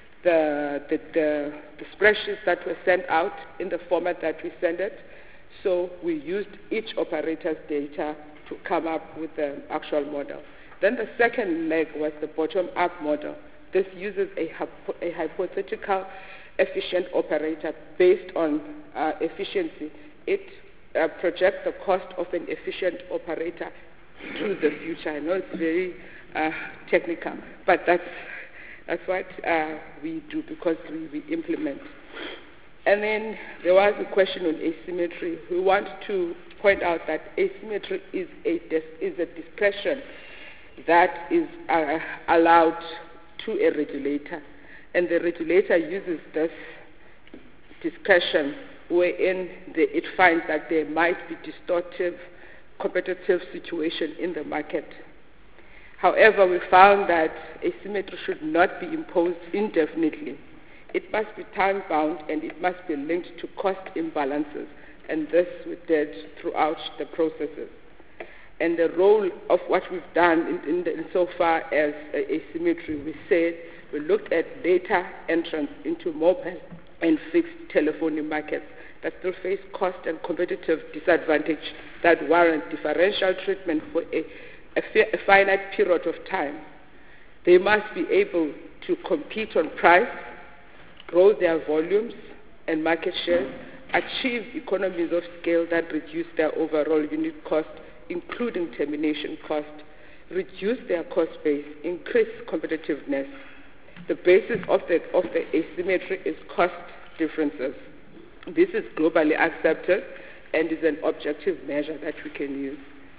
the the, the the spreadsheets that were sent out in the format that we sent it. So we used each operator's data to come up with the actual model. Then the second leg was the bottom-up model. This uses a, hypo a hypothetical efficient operator based on uh, efficiency. It uh, projects the cost of an efficient operator to the future. I know it's very uh, technical, but that's, that's what uh, we do because we, we implement. And then there was a question on asymmetry. We want to point out that asymmetry is a, is a discretion that is uh, allowed to a regulator. And the regulator uses this discretion wherein the, it finds that there might be distortive competitive situation in the market. However, we found that asymmetry should not be imposed indefinitely. It must be time-bound and it must be linked to cost imbalances, and this we did throughout the processes. And the role of what we've done in, in, the, in so far as uh, asymmetry, we said we looked at data entrance into mobile and fixed telephony markets that still face cost and competitive disadvantage that warrant differential treatment for a, a, fi- a finite period of time. They must be able to compete on price, grow their volumes and market shares, achieve economies of scale that reduce their overall unit cost, including termination cost, reduce their cost base, increase competitiveness. The basis of the, of the asymmetry is cost differences. This is globally accepted and is an objective measure that we can use.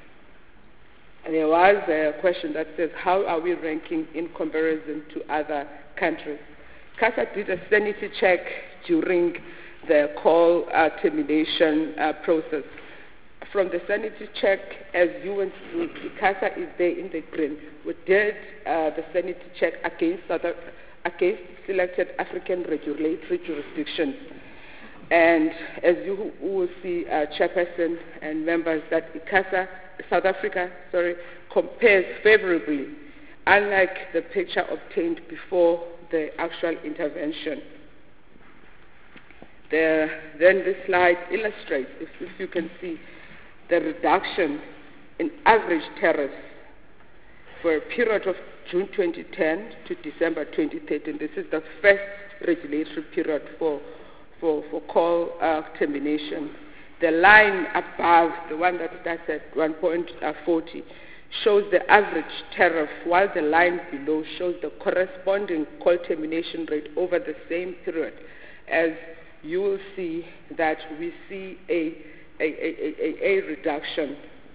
And there was a question that says, how are we ranking in comparison to other countries? CASA did a sanity check during the call uh, termination uh, process. From the sanity check, as you went through, CASA is there in the green. We did uh, the sanity check against other, against selected African regulatory jurisdictions. And as you will see, uh, Chairperson and members, that CASA, South Africa, sorry, compares favorably, unlike the picture obtained before the actual intervention. The, then this slide illustrates, if, if you can see, the reduction in average tariffs for a period of June twenty ten to December twenty thirteen. This is the first regulatory period for, for, for call uh, termination. The line above, the one that starts at one point four zero, shows the average tariff, while the line below shows the corresponding call termination rate over the same period. As you will see that we see a, a, a, a, a reduction.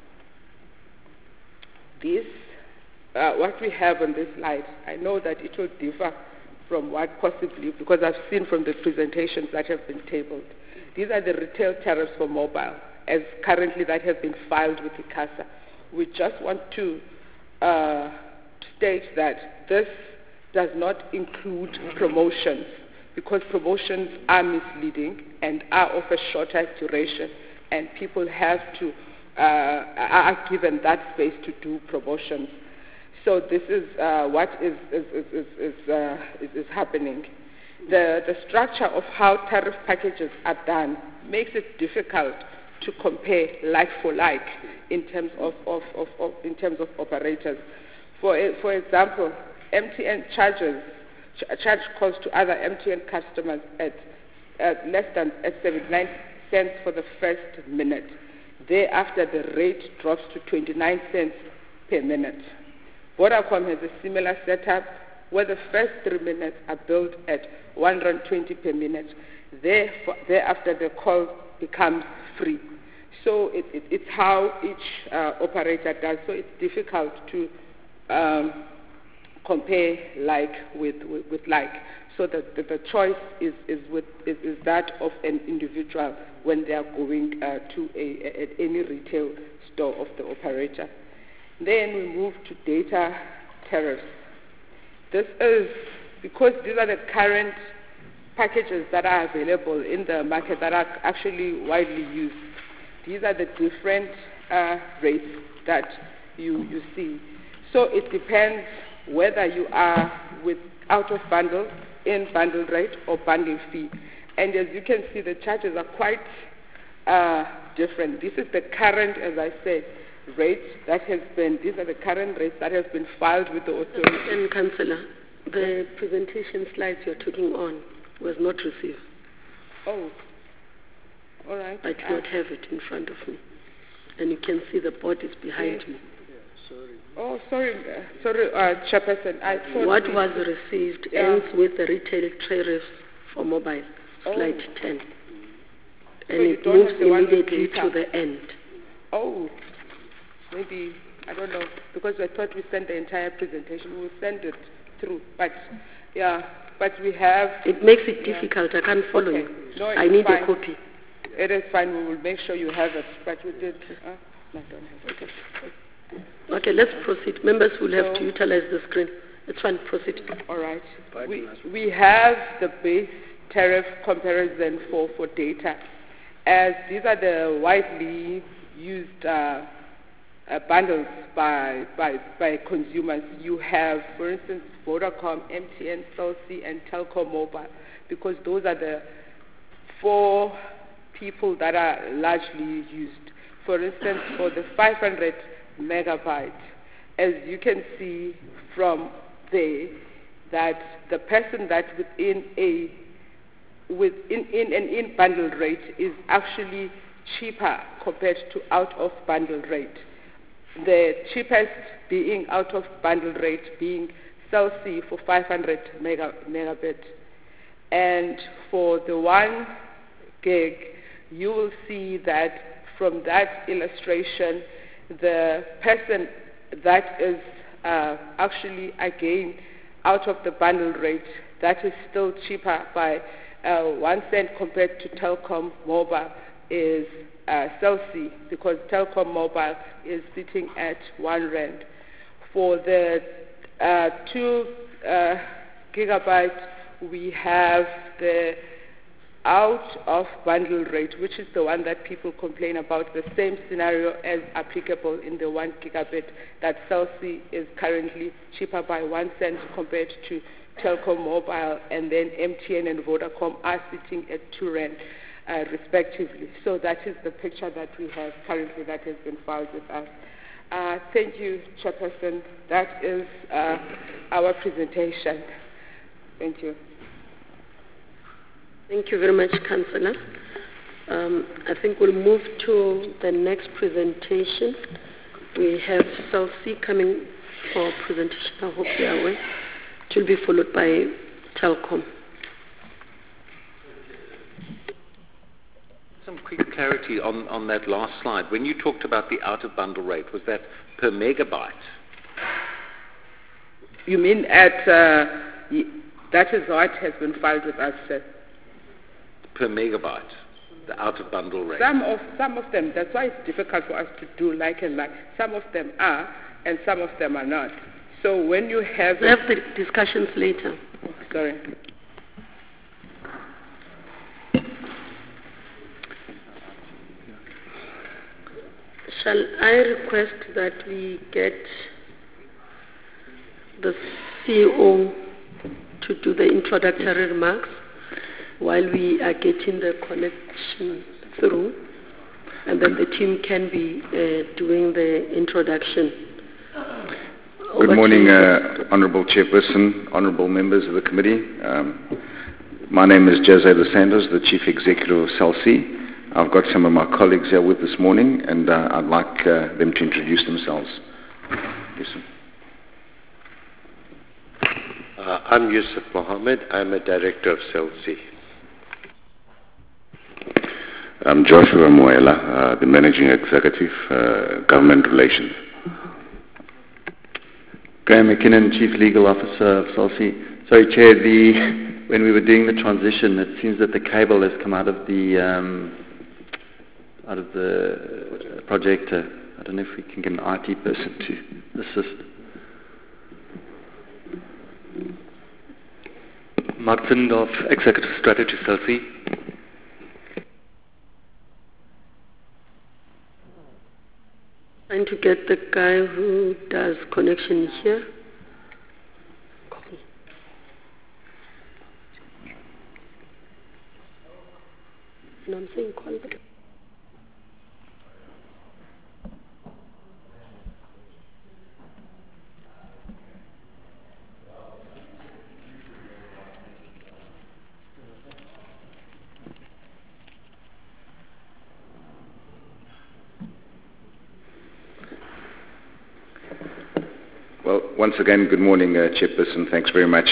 This, uh, what we have on this slide, I know that it will differ from what possibly, because I've seen from the presentations that have been tabled. These are the retail tariffs for mobile, as currently that have been filed with ICASA. We just want to uh, state that this does not include promotions. because promotions are misleading and are of a shorter duration, and people have to uh, are given that space to do promotions. So this is uh, what is is is is, is, uh, is, is happening. The the structure of how tariff packages are done makes it difficult to compare like for like in terms of, of, of, of in terms of operators. For for example, M T N charges ch- charge calls to other M T N customers at, at less than at seventy-nine cents for the first minute. Thereafter, the rate drops to twenty-nine cents per minute. Vodacom has a similar setup where the first three minutes are billed at one rand twenty per minute. Therefore, thereafter, the call becomes free. So it, it, it's how each uh, operator does. So it's difficult to um, compare like with, with, with like. So the, the, the choice is, is, with, is, is that of an individual when they are going uh, to a, a, at any retail store of the operator. Then we move to data tariffs. This is because these are the current packages that are available in the market that are actually widely used. These are the different uh, rates that you, you see. So it depends whether you are with out of bundle, in bundle rate, or bundle fee. And as you can see, the charges are quite uh, different. This is the current, as I said, rate that has been, these are the current rates that have been filed with the authority. And Councillor, the presentation slides you're talking on was not received. Oh, all right. I do not have it in front of me. And you can see the board is behind yes. me. Oh, sorry, uh, sorry, uh, Chairperson. I thought what we, was received yeah. ends with the retail tariff for mobile, slide oh. ten. So And you it don't moves have the one with immediately data. to the end. Oh, maybe, I don't know, because I thought we sent the entire presentation. We will send it through, but yeah, but we have... It makes it yeah. difficult. I can't follow okay. you. No, I need fine. a copy. It is fine. We will make sure you have it, but we did... Uh, no, I don't have it. Okay. Okay, let's proceed. Members will have So, to utilize the screen. It's fine, proceed. All right. We, we have the base tariff comparison for, for data, as these are the widely used uh, uh, bundles by, by, by consumers. You have, for instance, Vodacom, M T N, Cell C, and Telkom Mobile, because those are the four people that are largely used. For instance, for the five hundred megabyte, as you can see from there, that the person that within a within in an in bundle rate is actually cheaper compared to out of bundle rate. The cheapest being out of bundle rate being Cell C for five hundred mega, megabit, and for the one gig, you will see that from that illustration, the person that is uh, actually again out of the bundle rate, that is still cheaper by uh, one cent compared to Telkom Mobile is uh, Cell C, because Telkom Mobile is sitting at one rand. For the uh, two uh, gigabytes, we have the out of bundle rate, which is the one that people complain about, the same scenario as applicable in the one gigabit, that Cell C is currently cheaper by one cent compared to Telkom Mobile, and then M T N and Vodacom are sitting at two rand uh, respectively. So that is the picture that we have currently that has been filed with us. Uh, thank you, Chairperson. That is uh, our presentation. Thank you. Thank you very much, Councillor. Um, I think we'll move to the next presentation. We have Cell C coming for presentation. I hope you are aware. It will be followed by Telkom. Some quick clarity on, on that last slide. When you talked about the out-of-bundle rate, was that per megabyte? You mean at, uh, that is what has been filed with us, sir. Per megabyte, the out-of-bundle rate. Some of some of them, that's why it's difficult for us to do like and like. Some of them are, and some of them are not. So when you have... We have the discussions later. Sorry. Shall I request that we get the C E O to do the introductory remarks while we are getting the connection through, and then the team can be uh, doing the introduction. Good Over morning, to you. uh, Honourable Chairperson, Honourable members of the committee. Um, my name is Jose Dos Santos, the Chief Executive of Cell C. I've got some of my colleagues here with this morning, and uh, I'd like uh, them to introduce themselves. Yes, sir. Uh, I'm Yusuf Mohammed. I'm a director of Cell C. I'm Joshua Muela, uh, the Managing Executive, uh, Government Relations. Graham McKinnon, Chief Legal Officer of Cell C. Sorry, Chair, the, when we were doing the transition, it seems that the cable has come out of the um, out of the projector. I don't know if we can get an I T person to assist. Mark Zindorf, Executive Strategy, Cell C. Trying to get the guy who does connection here. Copy. No, I'm saying call it. Well, once again, good morning, uh, Chairperson. Thanks very much.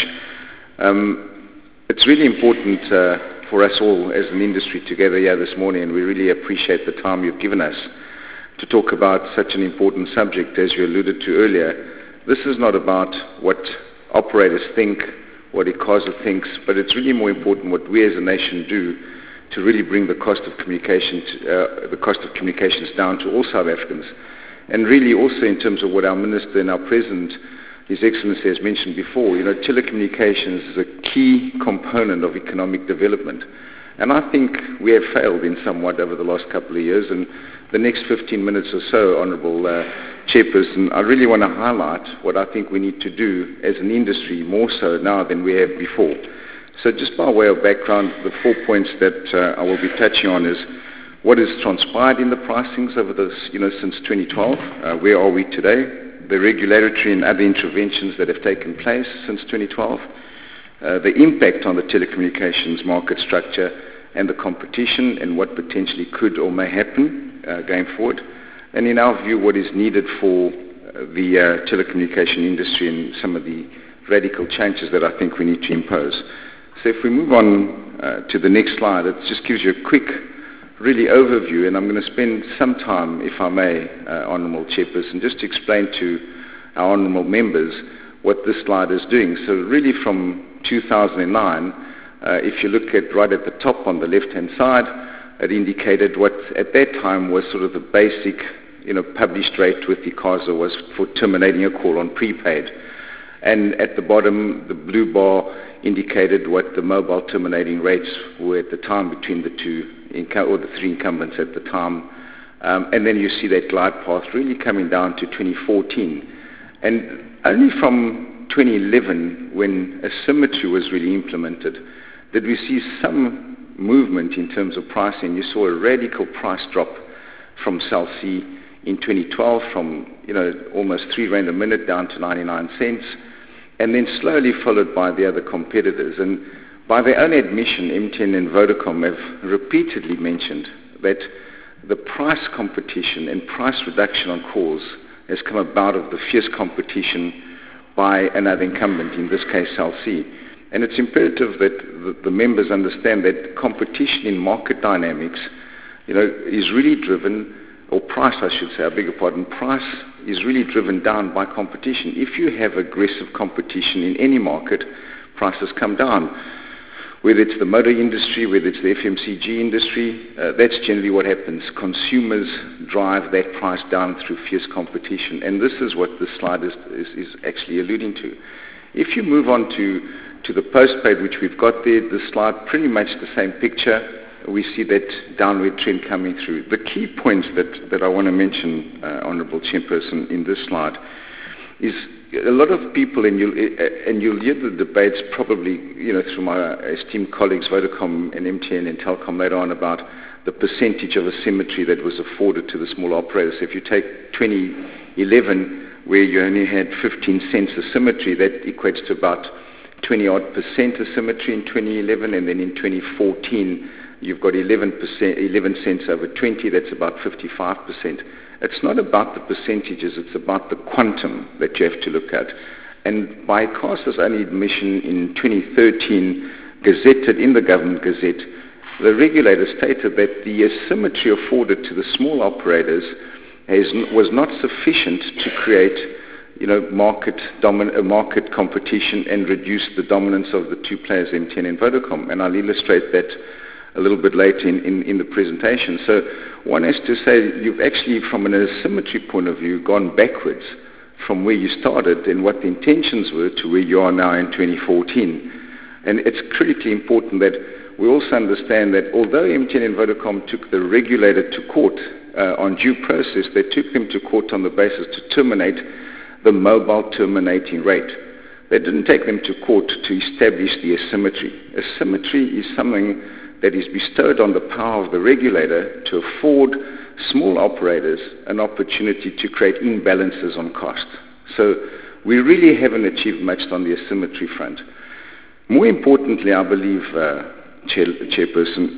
Um, it's really important uh, for us all as an industry together here this morning, and we really appreciate the time you've given us to talk about such an important subject, as you alluded to earlier. This is not about what operators think, what ICASA thinks, but it's really more important what we as a nation do to really bring the cost of communication, to, uh, the cost of communications down to all South Africans. And really also in terms of what our Minister and our President, His Excellency, has mentioned before, you know, telecommunications is a key component of economic development. And I think we have failed in somewhat over the last couple of years. And the next fifteen minutes or so, Honourable uh, Chairperson, I really want to highlight what I think we need to do as an industry more so now than we have before. So just by way of background, the four points that uh, I will be touching on is what has transpired in the pricings over this, you know, since twenty twelve, uh, where are we today, the regulatory and other interventions that have taken place since twenty twelve, uh, the impact on the telecommunications market structure and the competition and what potentially could or may happen uh, going forward, and in our view, what is needed for uh, the uh, telecommunication industry and some of the radical changes that I think we need to impose. So if we move on uh, to the next slide, it just gives you a quick really overview, and I'm going to spend some time, if I may, uh, Honourable Chairperson, just to explain to our Honourable members what this slide is doing. So really from two thousand nine, uh, if you look at right at the top on the left-hand side, it indicated what at that time was sort of the basic, you know, published rate with ICASA was for terminating a call on prepaid. And at the bottom, the blue bar indicated what the mobile terminating rates were at the time between the two or the three incumbents at the time. Um, and then you see that glide path really coming down to twenty fourteen. And only from twenty eleven, when a symmetry was really implemented, did we see some movement in terms of pricing. You saw a radical price drop from Cell C in twenty twelve from, you know, almost three rand a minute down to ninety-nine cents, and then slowly followed by the other competitors. And by their own admission, M T N and Vodacom have repeatedly mentioned that the price competition and price reduction on calls has come about of the fierce competition by another incumbent, in this case Cell C. And it's imperative that the, the members understand that competition in market dynamics, you know, is really driven, or price I should say, I beg your pardon, price is really driven down by competition. If you have aggressive competition in any market, prices come down. Whether it's the motor industry, whether it's the F M C G industry, uh, that's generally what happens. Consumers drive that price down through fierce competition. And this is what this slide is, is, is actually alluding to. If you move on to, to the postpaid, which we've got there, the slide pretty much the same picture. we see that downward trend coming through. The key points that, that I want to mention, uh, Honourable Chairperson, in this slide is a lot of people, and you'll, and you'll hear the debates probably, you know, through my esteemed colleagues, Vodacom and M T N and Telkom later on, about the percentage of asymmetry that was afforded to the small operators. If you take twenty eleven, where you only had fifteen cents asymmetry, that equates to about twenty odd percent asymmetry in twenty eleven, and then in twenty fourteen, you've got eleven percent, eleven cents over twenty, that's about fifty-five percent. It's not about the percentages, it's about the quantum that you have to look at. And by ICASA's own admission in twenty thirteen, gazetted in the Government Gazette, the regulator stated that the asymmetry afforded to the small operators has, was not sufficient to create, you know, market, domin- uh, market competition and reduce the dominance of the two players, M T N and Vodacom. And I'll illustrate that a little bit later in, in, in the presentation. So one has to say you've actually, from an asymmetry point of view, gone backwards from where you started and what the intentions were to where you are now in twenty fourteen. And it's critically important that we also understand that although M T N and Vodacom took the regulator to court uh, on due process, they took them to court on the basis to terminate the mobile terminating rate. They didn't take them to court to establish the asymmetry. Asymmetry is something that is bestowed on the power of the regulator to afford small operators an opportunity to create imbalances on cost. So we really haven't achieved much on the asymmetry front. More importantly, I believe, uh, Chair, Chairperson,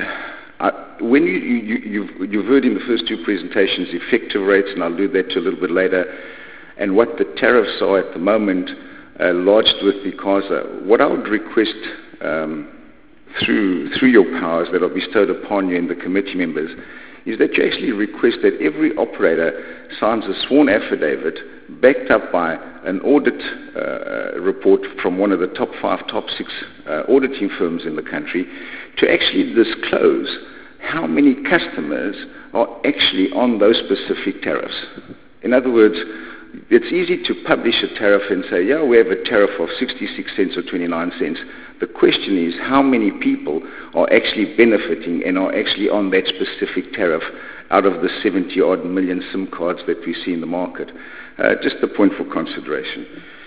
uh, when you, you, you've, you've heard in the first two presentations effective rates, and I'll do that to a little bit later, and what the tariffs are at the moment uh, lodged with ICASA, what I would request um, through, through your powers that are bestowed upon you and the committee members is that you actually request that every operator signs a sworn affidavit backed up by an audit uh, report from one of the top five, top six uh, auditing firms in the country to actually disclose how many customers are actually on those specific tariffs. In other words, it's easy to publish a tariff and say, yeah, we have a tariff of sixty-six cents or twenty-nine cents. The question is how many people are actually benefiting and are actually on that specific tariff out of the seventy odd million SIM cards that we see in the market. Uh, just a point for consideration.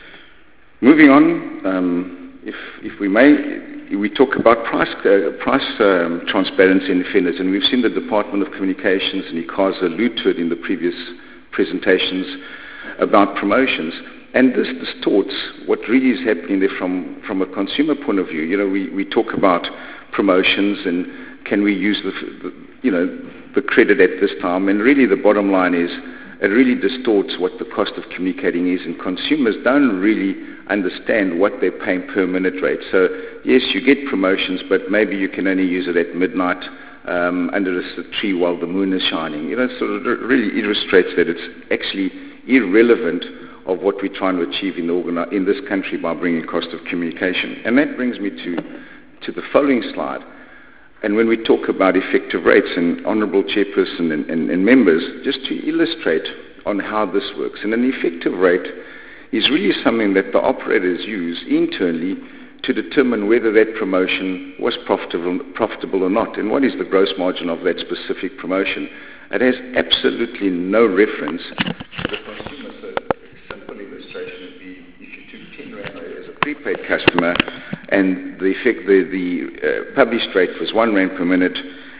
Moving on, um, if, if we may, we talk about price, uh, price um, transparency and fairness, and we've seen the Department of Communications and ICASA allude to it in the previous presentations about promotions. And this distorts what really is happening there from, from a consumer point of view. You know, we, we talk about promotions and can we use the, the, you know, the credit at this time. And really the bottom line is it really distorts what the cost of communicating is, and consumers don't really understand what they're paying per minute rate. So yes, you get promotions, but maybe you can only use it at midnight um, under a tree while the moon is shining. You know, it sort of really illustrates that it's actually irrelevant of what we're trying to achieve in, the organi- in this country by bringing cost of communication. And that brings me to, to the following slide. And when we talk about effective rates, and Honourable Chairperson and, and, and members, just to illustrate on how this works. And an effective rate is really something that the operators use internally to determine whether that promotion was profitable, profitable or not, and what is the gross margin of that specific promotion. It has absolutely no reference to the consumer. So a simple illustration would be if you took ten rand as a prepaid customer and the, effect, the, the uh, published rate was one rand per minute,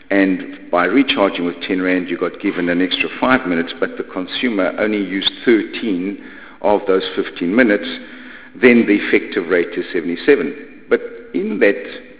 and by recharging with ten rand you got given an extra five minutes, but the consumer only used thirteen of those fifteen minutes, then the effective rate is seventy-seven. But in that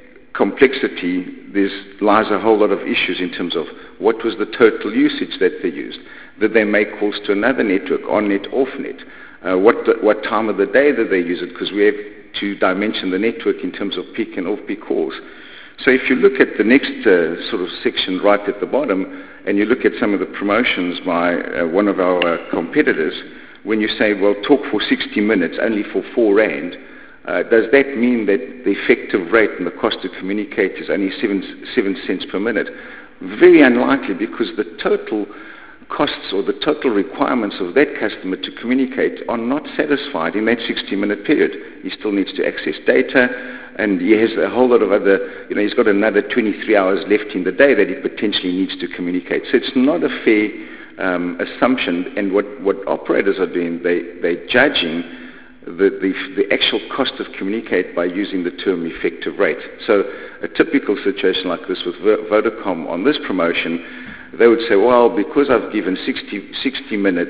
complexity, there lies a whole lot of issues in terms of what was the total usage that they used. Did they make calls to another network, on-net, off-net? Uh, what, what time of the day did they use it? Because we have to dimension the network in terms of peak and off-peak calls. So if you look at the next uh, sort of section right at the bottom, and you look at some of the promotions by uh, one of our uh, competitors, when you say, well, talk for sixty minutes, only for four rand, uh, does that mean that the effective rate and the cost to communicate is only seven, seven cents per minute? Very unlikely, because the total costs or the total requirements of that customer to communicate are not satisfied in that sixty minute period. He still needs to access data. and he has a whole lot of other, you know, he's got another twenty-three hours left in the day that he potentially needs to communicate. So it's not a fair um, assumption, and what, what operators are doing, they, they're judging the, the, the actual cost of communicate by using the term effective rate. So a typical situation like this with Vodacom on this promotion, they would say, well, because I've given sixty, sixty minutes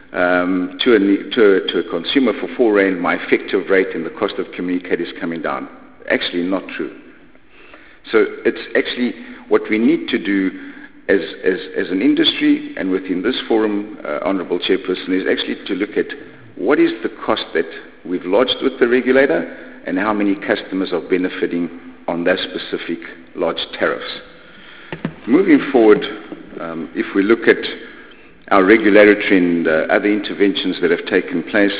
um, to, a, to, a, to a consumer for four rand, my effective rate and the cost of communicate is coming down. Actually not true. So it's actually what we need to do as, as, as an industry and within this forum, uh, Honourable Chairperson, is actually to look at what is the cost that we've lodged with the regulator and how many customers are benefiting on that specific lodged tariffs. Moving forward, um, if we look at our regulatory and uh, other interventions that have taken place,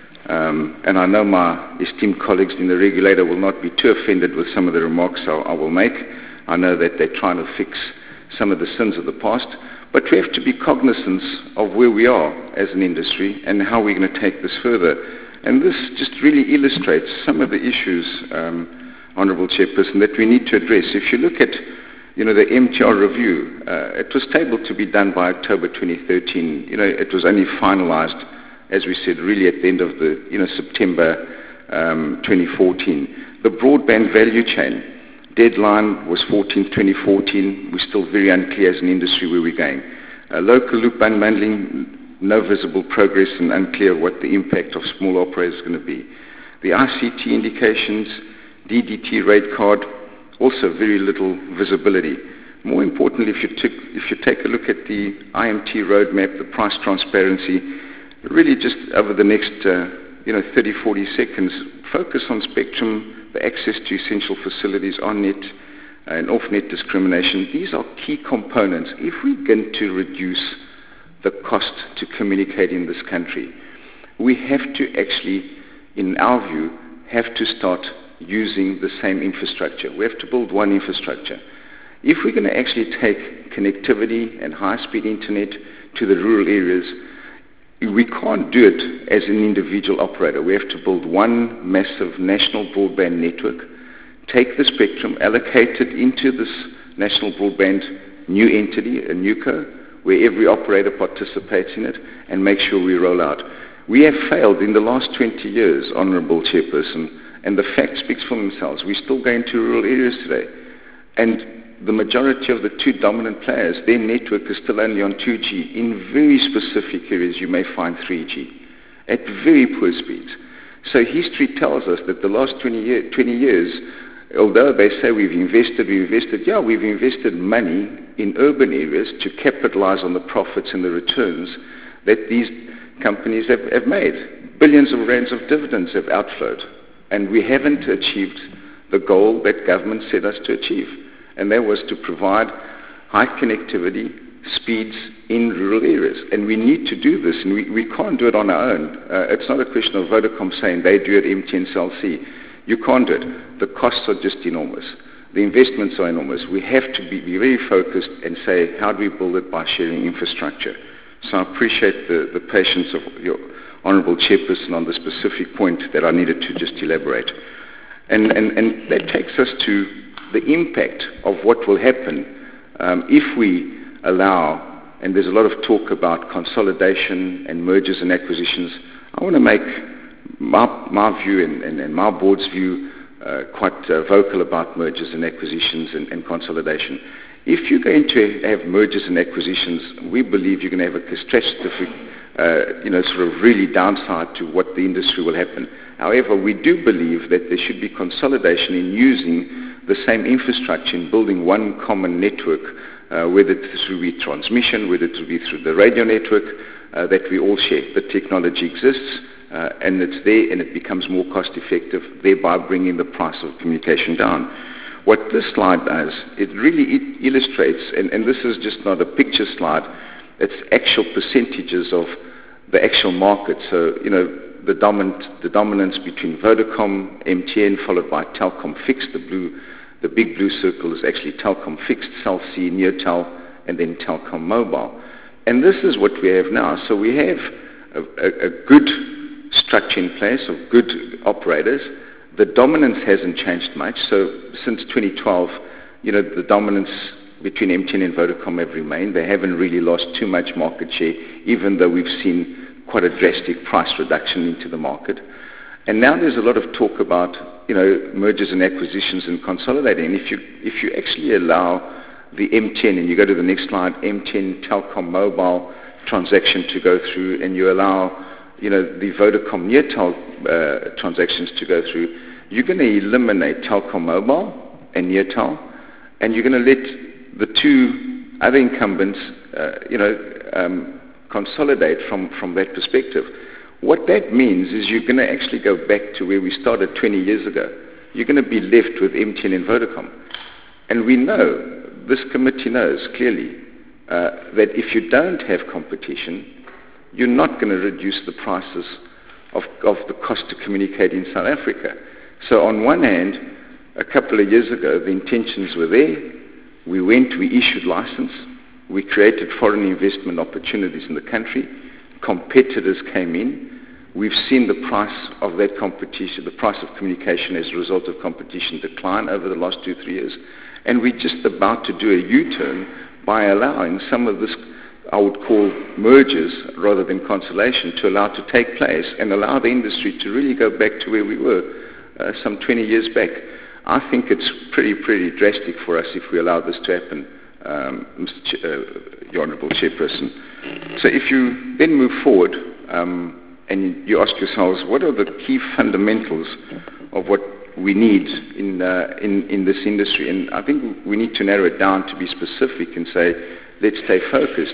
um, and I know my esteemed colleagues in the regulator will not be too offended with some of the remarks I, I will make. I know that they're trying to fix some of the sins of the past, but we have to be cognizant of where we are as an industry and how we're going to take this further. And this just really illustrates some of the issues, um, Honourable Chairperson, that we need to address. If you look at you know, the M T R review, uh, it was tabled to be done by October twenty thirteen. You know, it was only finalized, as we said, really at the end of the, you know, September um, twenty fourteen. The broadband value chain deadline was fourteenth twenty fourteen. We're still very unclear as an industry where we're going. Uh, local loop unbundling, no visible progress and unclear what the impact of small operators is going to be. The I C T indications, D D T rate card, also very little visibility. More importantly, if you, took, if you take a look at the I M T roadmap, the price transparency, really just over the next uh, you know, thirty, forty seconds, focus on spectrum, the access to essential facilities, on-net uh, and off-net discrimination. These are key components. If we're going to reduce the cost to communicate in this country, we have to actually, in our view, have to start using the same infrastructure. We have to build one infrastructure. If we're going to actually take connectivity and high-speed internet to the rural areas, we can't do it as an individual operator. We have to build one massive national broadband network, take the spectrum, allocate it into this national broadband new entity, a NUCO, where every operator participates in it, and make sure we roll out. We have failed in the last twenty years, Honourable Chairperson, and the fact speaks for themselves. We're still going to rural areas today. And the majority of the two dominant players, their network is still only on two G. In very specific areas, you may find three G at very poor speeds. So history tells us that the last twenty, year, twenty years, although they say we've invested, we've invested, yeah, we've invested money in urban areas to capitalize on the profits and the returns that these companies have, have made. Billions of rands of dividends have outflowed. And we haven't achieved the goal that government set us to achieve. And that was to provide high connectivity, speeds in rural areas. And we need to do this, and we, we can't do it on our own. Uh, it's not a question of Vodacom saying they do it, M T N, Cell C. You can't do it. The costs are just enormous. The investments are enormous. We have to be, be very focused and say, how do we build it by sharing infrastructure? So I appreciate the, the patience of your Honourable Chairperson on the specific point that I needed to just elaborate. And, and, and that takes us to the impact of what will happen um, if we allow, and there's a lot of talk about consolidation and mergers and acquisitions. I want to make my, my view and, and, and my board's view uh, quite uh, vocal about mergers and acquisitions and, and consolidation. If you're going to have mergers and acquisitions, we believe you're going to have a catastrophic Uh, you know, sort of really downside to what the industry will happen. However, we do believe that there should be consolidation in using the same infrastructure in building one common network, uh, whether it's through retransmission, whether it will be through the radio network, uh, that we all share. The technology exists, uh, and it's there, and it becomes more cost effective, thereby bringing the price of communication down. What this slide does, it really it illustrates, and, and this is just not a picture slide, it's actual percentages of the actual market. So, you know, the dominant, the dominance between Vodacom, M T N, followed by Telkom Fixed. The blue, the big blue circle is actually Telkom Fixed, Cell C, Neotel, and then Telkom Mobile. And this is what we have now. So we have a, a, a good structure in place of good operators. the dominance hasn't changed much. So since twenty twelve, you know, the dominance between M T N and Vodacom have remained. They haven't really lost too much market share, even though we've seen quite a drastic price reduction into the market. And now there's a lot of talk about, you know, mergers and acquisitions and consolidating. And if you, if you actually allow the M T N, and you go to the next slide, M T N Telkom Mobile transaction to go through, and you allow, you know, the Vodacom Neotel uh, transactions to go through, you're going to eliminate Telkom Mobile and Neotel, and you're going to let the two other incumbents, uh, you know, um, consolidate from, from that perspective. What that means is you're going to actually go back to where we started twenty years ago. You're going to be left with M T N and Vodacom. And we know, this committee knows clearly, uh, that if you don't have competition, you're not going to reduce the prices of, of the cost to communicate in South Africa. So on one hand, a couple of years ago, the intentions were there. We went, we issued license, we created foreign investment opportunities in the country, competitors came in, we've seen the price of that competition, the price of communication as a result of competition decline over the last two, three years, and we're just about to do a U-turn by allowing some of this, I would call mergers rather than consolidation, to allow to take place and allow the industry to really go back to where we were uh, some twenty years back. I think it's pretty, pretty drastic for us if we allow this to happen, um, Mister Ch- uh, Your Honourable Chairperson. So if you then move forward um, and you ask yourselves, what are the key fundamentals of what we need in, uh, in, in this industry? And I think we need to narrow it down to be specific and say, let's stay focused.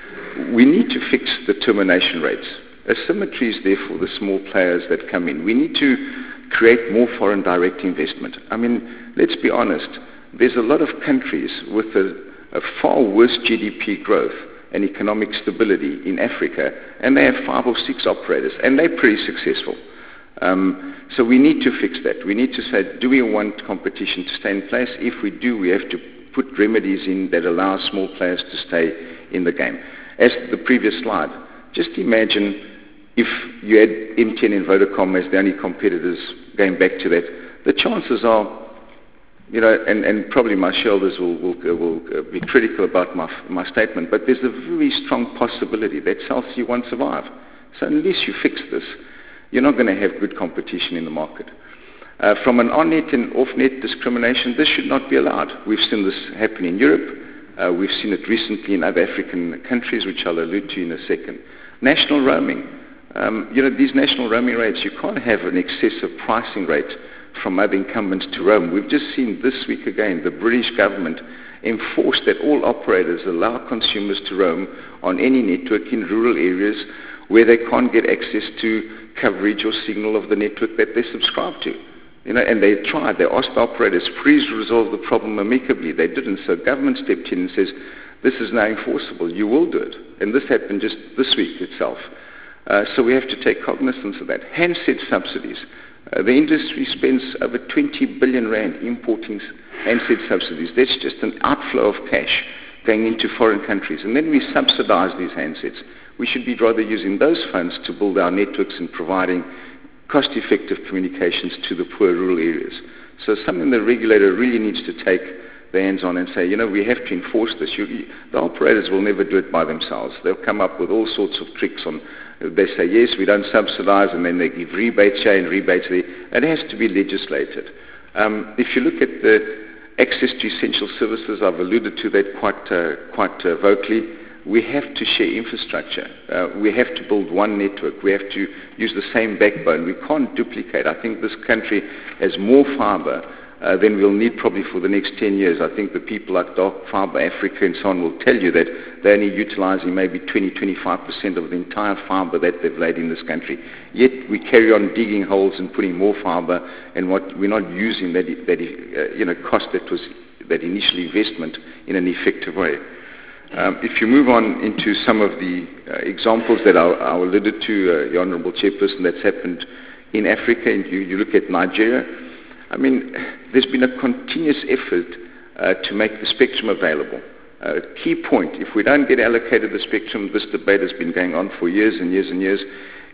We need to fix the termination rates. Asymmetry is there for the small players that come in. We need to create more foreign direct investment. I mean, let's be honest, there's a lot of countries with a, a far worse G D P growth and economic stability in Africa, and they have five or six operators, and they're pretty successful. Um, so we need to fix that. We need to say, do we want competition to stay in place? If we do, we have to put remedies in that allow small players to stay in the game. As the previous slide, just imagine if you had M T N and Vodacom as the only competitors, going back to that, the chances are, you know, and, and probably my shareholders will, will, will be critical about my, my statement, but there's a very strong possibility that Cell C won't survive. So unless you fix this, you're not going to have good competition in the market. Uh, from an on-net and off-net discrimination, this should not be allowed. We've seen this happen in Europe. Uh, we've seen it recently in other African countries, which I'll allude to in a second. National roaming. Um, you know, these national roaming rates, you can't have an excessive pricing rate from other incumbents to roam. We've just seen this week again, the British government enforce that all operators allow consumers to roam on any network in rural areas where they can't get access to coverage or signal of the network that they subscribe to. You know, and they tried, they asked the operators, please resolve the problem amicably. They didn't, so government stepped in and says, this is now enforceable, you will do it. And this happened just this week itself. Uh, so we have to take cognizance of that. Handset subsidies. Uh, the industry spends over twenty billion rand importing handset subsidies. That's just an outflow of cash going into foreign countries. And then we subsidize these handsets. We should be rather using those funds to build our networks and providing cost-effective communications to the poor rural areas. So something the regulator really needs to take their hands on and say, you know, we have to enforce this. You, you, the operators will never do it by themselves. They'll come up with all sorts of tricks on, they say, yes, we don't subsidize, and then they give rebates here and rebates there. It has to be legislated. Um, if you look at the access to essential services, I've alluded to that quite, uh, quite uh, vocally. We have to share infrastructure. Uh, we have to build one network. We have to use the same backbone. We can't duplicate. I think this country has more fiber uh, than we'll need probably for the next ten years. I think the people like Dark Fiber Africa and so on will tell you that they're only utilizing maybe twenty to twenty-five percent of the entire fiber that they've laid in this country. Yet we carry on digging holes and putting more fiber, and what we're not using that, that uh, you know, cost that was that initial investment in an effective way. Um, if you move on into some of the uh, examples that I, I alluded to, uh, the Honourable Chairperson, that's happened in Africa, and you, you look at Nigeria, I mean, there's been a continuous effort uh, to make the spectrum available. Uh, key point, if we don't get allocated the spectrum, this debate has been going on for years and years and years,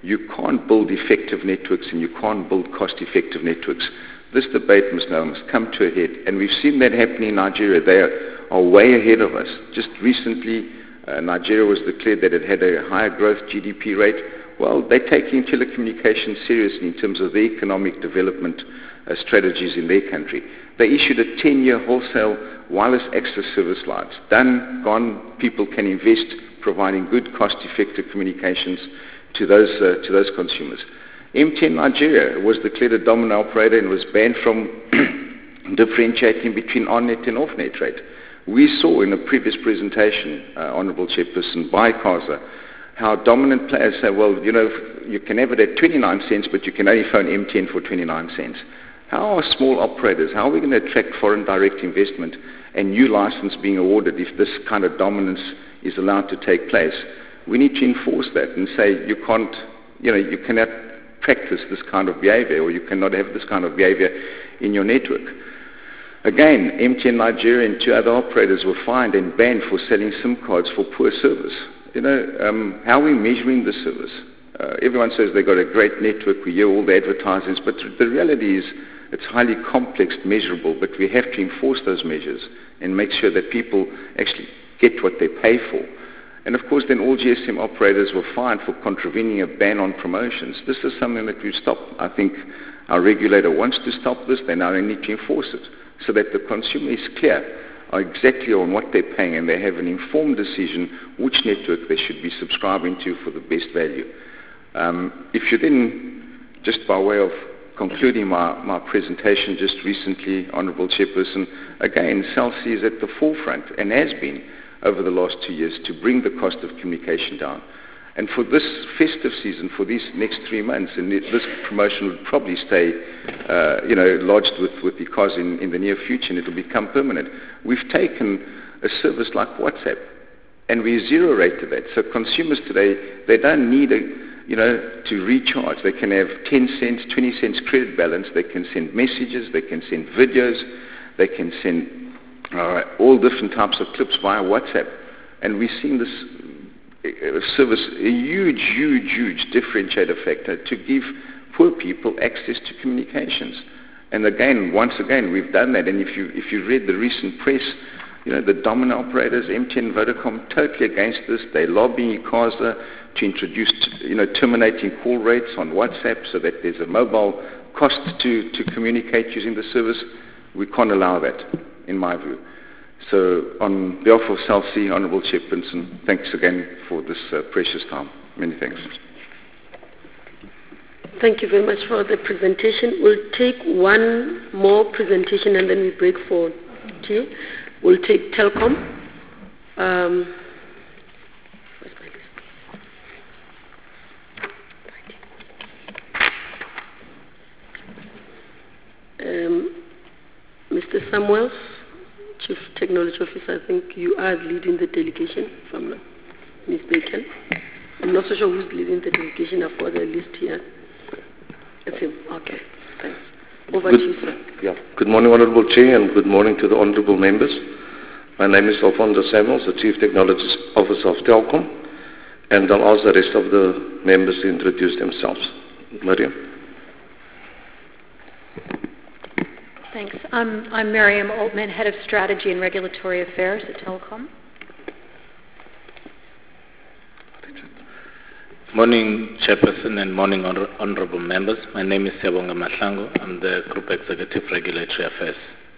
You can't build effective networks and you can't build cost-effective networks. This debate must now must come to a head, and we've seen that happening in Nigeria. They are, are way ahead of us. Just recently, uh, Nigeria was declared that it had a higher growth G D P rate. Well, they're taking telecommunications seriously in terms of their economic development uh, strategies in their country. They issued a ten-year wholesale wireless access service license. Done, gone, people can invest, providing good, cost-effective communications to those, uh, to those consumers. M T N Nigeria was declared a dominant operator and was banned from differentiating between on-net and off-net rate. We saw in a previous presentation, uh, Honourable Chairperson, by CASA, how dominant players say, well, you know, you can have it at twenty-nine cents, but you can only phone M T N for twenty-nine cents. How are small operators, how are we going to attract foreign direct investment and new license being awarded if this kind of dominance is allowed to take place? We need to enforce that and say you can't, you know, you cannot practice this kind of behavior, or you cannot have this kind of behavior in your network. Again, M T N Nigeria and two other operators were fined and banned for selling SIM cards for poor service. You know, um, how are we measuring the service? Uh, everyone says they've got a great network, we hear all the advertisements, but the reality is it's highly complex, measurable, but we have to enforce those measures and make sure that people actually get what they pay for. And of course, then all G S M operators were fined for contravening a ban on promotions. This is something that we've stopped. I think our regulator wants to stop this. They now need to enforce it so that the consumer is clear exactly on what they're paying and they have an informed decision which network they should be subscribing to for the best value. Um, if you then, just by way of concluding my, my presentation just recently, Honourable Chairperson, again, Cell C is at the forefront and has been over the last two years to bring the cost of communication down. And for this festive season, for these next three months, and this promotion would probably stay, uh, you know, lodged with, with the C O S in, in the near future, and it will become permanent. We've taken a service like WhatsApp, and we zero-rated that. So consumers today, they don't need a, you know, to recharge. They can have ten cents, twenty cents credit balance. They can send messages. They can send videos. They can send uh, all different types of clips via WhatsApp. And we've seen this uh, service a huge, huge, huge differentiator factor to give poor people access to communications. And again, once again, we've done that. And if you if you read the recent press, you know, the dominant operators, M T N, Vodacom, totally against this. They're lobbying ICASA to introduce, you know, terminating call rates on WhatsApp so that there's a mobile cost to, to communicate using the service. We can't allow that, in my view. So on behalf of Cell C, Honourable Chairperson, thanks again for this uh, precious time. Many thanks. Thank you very much for the presentation. We'll take one more presentation and then we break for tea. We'll take Telkom. Um, where's my list? Um, Mister Samuels, Chief Technology Officer, I think you are leading the delegation, if I'm not mistaken. I'm not so sure who's leading the delegation. I've got a list here. It's him. Okay, thanks. Over good, to you, sir. Yeah. Good morning, Honourable Chair, and good morning to the Honourable Members. My name is Alfonso Samuels, the Chief Technology Officer of Telkom, and I'll ask the rest of the members to introduce themselves. Miriam. Thanks. I'm, I'm Miriam Altman, Head of Strategy and Regulatory Affairs at Telkom. Morning, Chairperson, and morning, honor, honourable members. My name is Siyabonga Mahlangu. I'm the Group Executive Regulatory Affairs.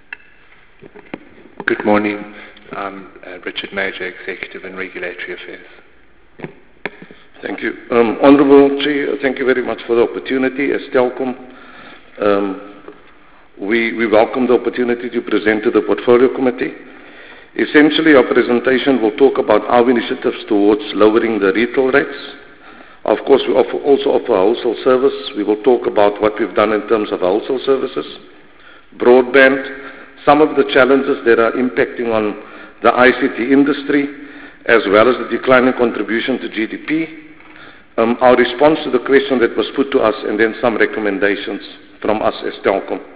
Good morning. I'm uh, Richard Major, Executive in Regulatory Affairs. Thank you. Um, Honourable Chair, thank you very much for the opportunity. As Telkom, um, we, we welcome the opportunity to present to the Portfolio Committee. Essentially, our presentation will talk about our initiatives towards lowering the retail rates. Of course, we offer, also offer wholesale service. We will talk about what we've done in terms of wholesale services, broadband, some of the challenges that are impacting on the I C T industry, as well as the declining contribution to G D P, um, our response to the question that was put to us, and then some recommendations from us as Telkom.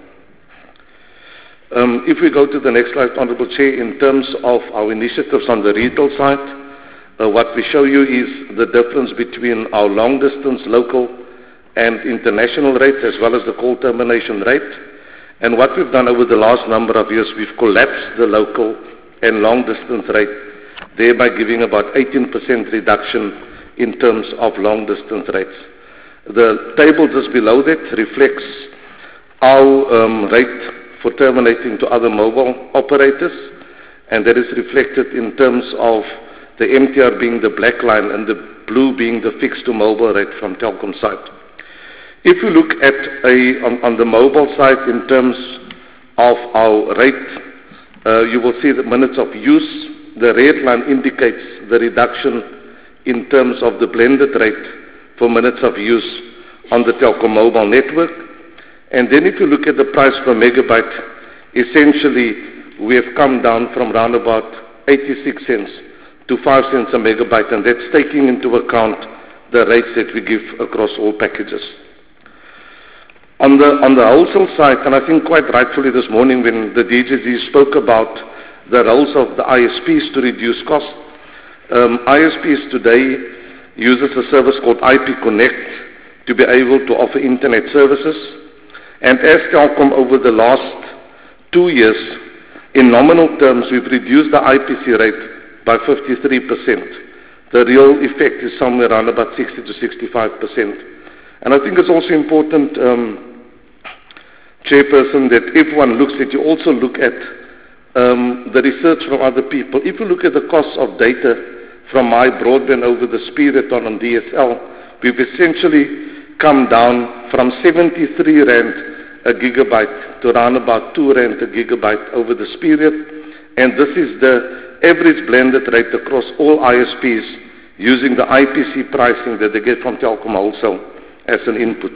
Um, if we go to the next slide, Honourable Chair, in terms of our initiatives on the retail side, uh, what we show you is the difference between our long-distance local and international rates, as well as the call termination rate. And what we've done over the last number of years, we've collapsed the local and long-distance rate, thereby giving about eighteen percent reduction in terms of long-distance rates. The table just below that reflects our um, rate for terminating to other mobile operators, and that is reflected in terms of the M T R being the black line and the blue being the fixed to mobile rate from Telkom side. If you look at a, on, on the mobile side in terms of our rate, uh, you will see the minutes of use. The red line indicates the reduction in terms of the blended rate for minutes of use on the Telkom mobile network. And then if you look at the price per megabyte, essentially we have come down from around about eighty-six cents to five cents a megabyte, and that's taking into account the rates that we give across all packages. On the, on the wholesale side, and I think quite rightfully this morning when the D G G spoke about the roles of the I S Ps to reduce cost, um, I S Ps today uses a service called I P Connect to be able to offer internet services. And as Telkom over the last two years, in nominal terms, we've reduced the I P C rate by fifty-three percent. The real effect is somewhere around about sixty to sixty-five percent. And I think it's also important, um, Chairperson, that if one looks at, you also look at um, the research from other people. If you look at the cost of data from my broadband over this period on, on D S L, we've essentially come down from seventy-three rand a gigabyte to around about two rand a gigabyte over this period. And this is the average blended rate across all I S Ps using the I P C pricing that they get from Telkom Wholesale as an input.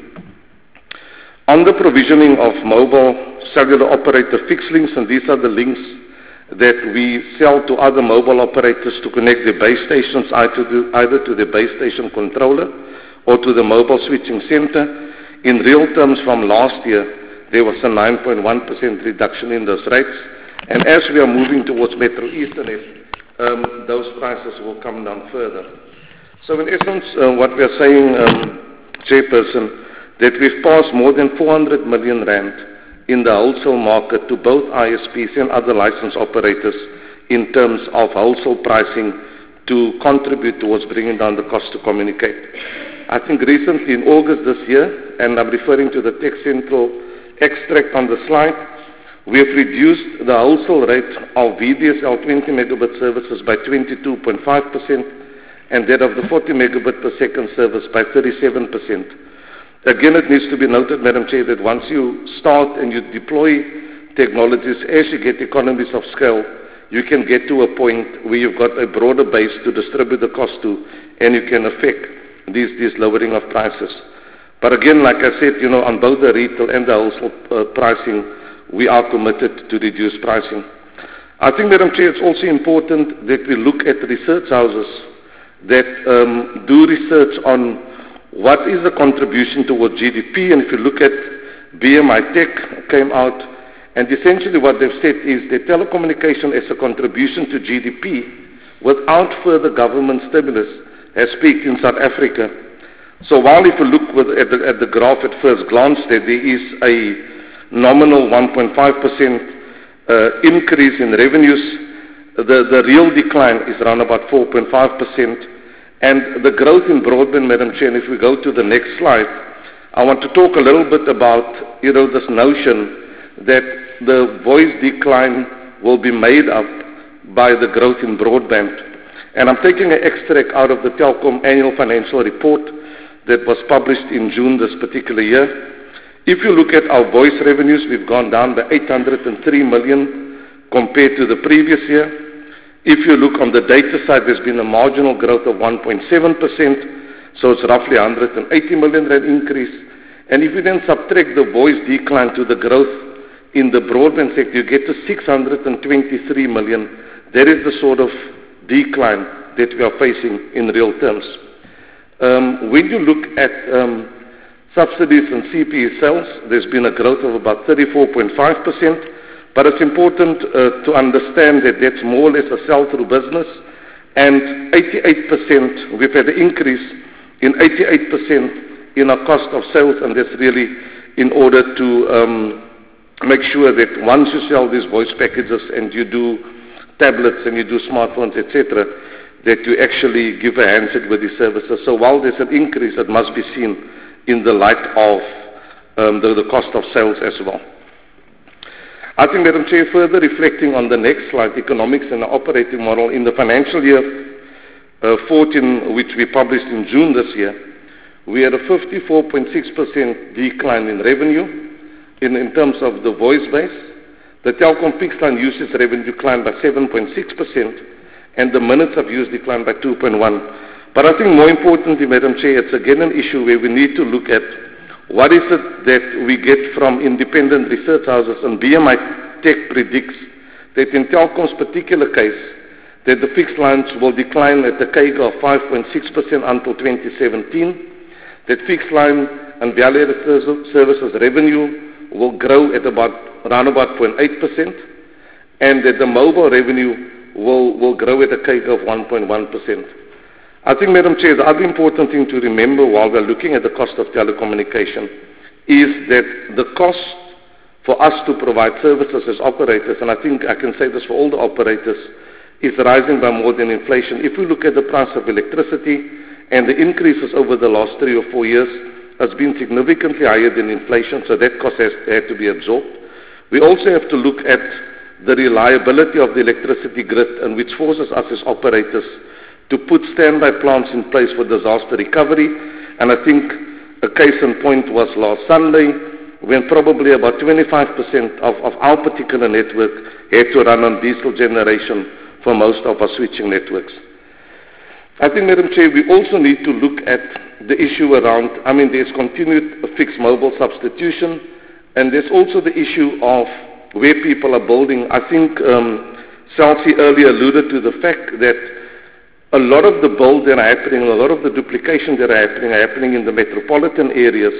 On the provisioning of mobile cellular operator fixed links, and these are the links that we sell to other mobile operators to connect their base stations either to, either to the base station controller or to the mobile switching center. In real terms from last year, there was a nine point one percent reduction in those rates. And as we are moving towards Metro Ethernet, um, those prices will come down further. So in essence, uh, what we are saying, um, Chairperson, that we've passed more than four hundred million rand in the wholesale market to both I S Ps and other license operators in terms of wholesale pricing to contribute towards bringing down the cost to communicate. I think recently in August this year, and I'm referring to the Tech Central extract on the slide, we have reduced the wholesale rate of V D S L twenty megabit services by twenty-two point five percent and that of the forty megabit per second service by thirty-seven percent. Again, it needs to be noted, Madam Chair, that once you start and you deploy technologies, as you get economies of scale, you can get to a point where you've got a broader base to distribute the cost to, and you can affect these, these lowering of prices. But again, like I said, you know, on both the retail and the wholesale uh, pricing, we are committed to reduce pricing. I think, Madam Chair, it's also important that we look at research houses that um, do research on what is the contribution towards G D P. And if you look at B M I Tech came out, and essentially what they've said is that telecommunication as a contribution to G D P without further government stimulus has peaked in South Africa. So while if you look with, at, the, at the graph at first glance, there, there is a nominal one point five percent uh, increase in revenues, the, the real decline is around about four point five percent. And the growth in broadband, Madam Chair, and if we go to the next slide, I want to talk a little bit about, you know, this notion that the voice decline will be made up by the growth in broadband. And I'm taking an extract out of the Telkom annual financial report that was published in June this particular year. If you look at our voice revenues, we've gone down by eight hundred three million compared to the previous year. If you look on the data side, there's been a marginal growth of one point seven percent, so it's roughly one hundred eighty million rand increase. And if you then subtract the voice decline to the growth in the broadband sector, you get to six hundred twenty-three million. That is the sort of decline that we are facing in real terms. Um, when you look at um, subsidies and C P E sales, there's been a growth of about thirty-four point five percent. But it's important uh, to understand that that's more or less a sell-through business, And eighty-eight percent, we've had an increase in eighty-eight percent in our cost of sales, and that's really in order to um, make sure that once you sell these voice packages and you do tablets and you do smartphones, et cetera, that you actually give a handset with these services. So while there's an increase, it must be seen in the light of um, the, the cost of sales as well. I think, Madam Chair, further reflecting on the next slide, economics and the operating model, in the financial year uh, fourteen, which we published in June this year, we had a fifty-four point six percent decline in revenue in, in terms of the voice base. The Telkom fixed line usage revenue declined by seven point six percent, and the minutes of use declined by two point one. But I think more importantly, Madam Chair, it's again an issue where we need to look at what is it that we get from independent research houses, and B M I Tech predicts that in Telkom's particular case, that the fixed lines will decline at a C A G R of five point six percent until twenty seventeen, that fixed line and value-added services revenue will grow at about around about zero point eight percent, and that the mobile revenue will, will grow at a C A G R of one point one percent. I think, Madam Chair, the other important thing to remember while we're looking at the cost of telecommunication is that the cost for us to provide services as operators, and I think I can say this for all the operators, is rising by more than inflation. If we look at the price of electricity and the increases over the last three or four years has been significantly higher than inflation, so that cost has had to be absorbed. We also have to look at the reliability of the electricity grid, and which forces us as operators to put standby plants in place for disaster recovery. And I think a case in point was last Sunday, when probably about twenty-five percent of, of our particular network had to run on diesel generation for most of our switching networks. I think, Madam Chair, we also need to look at the issue around, I mean, there's continued fixed mobile substitution, and there's also the issue of where people are building. I think um, Celsi earlier alluded to the fact that a lot of the builds that are happening, a lot of the duplication that are happening, are happening in the metropolitan areas.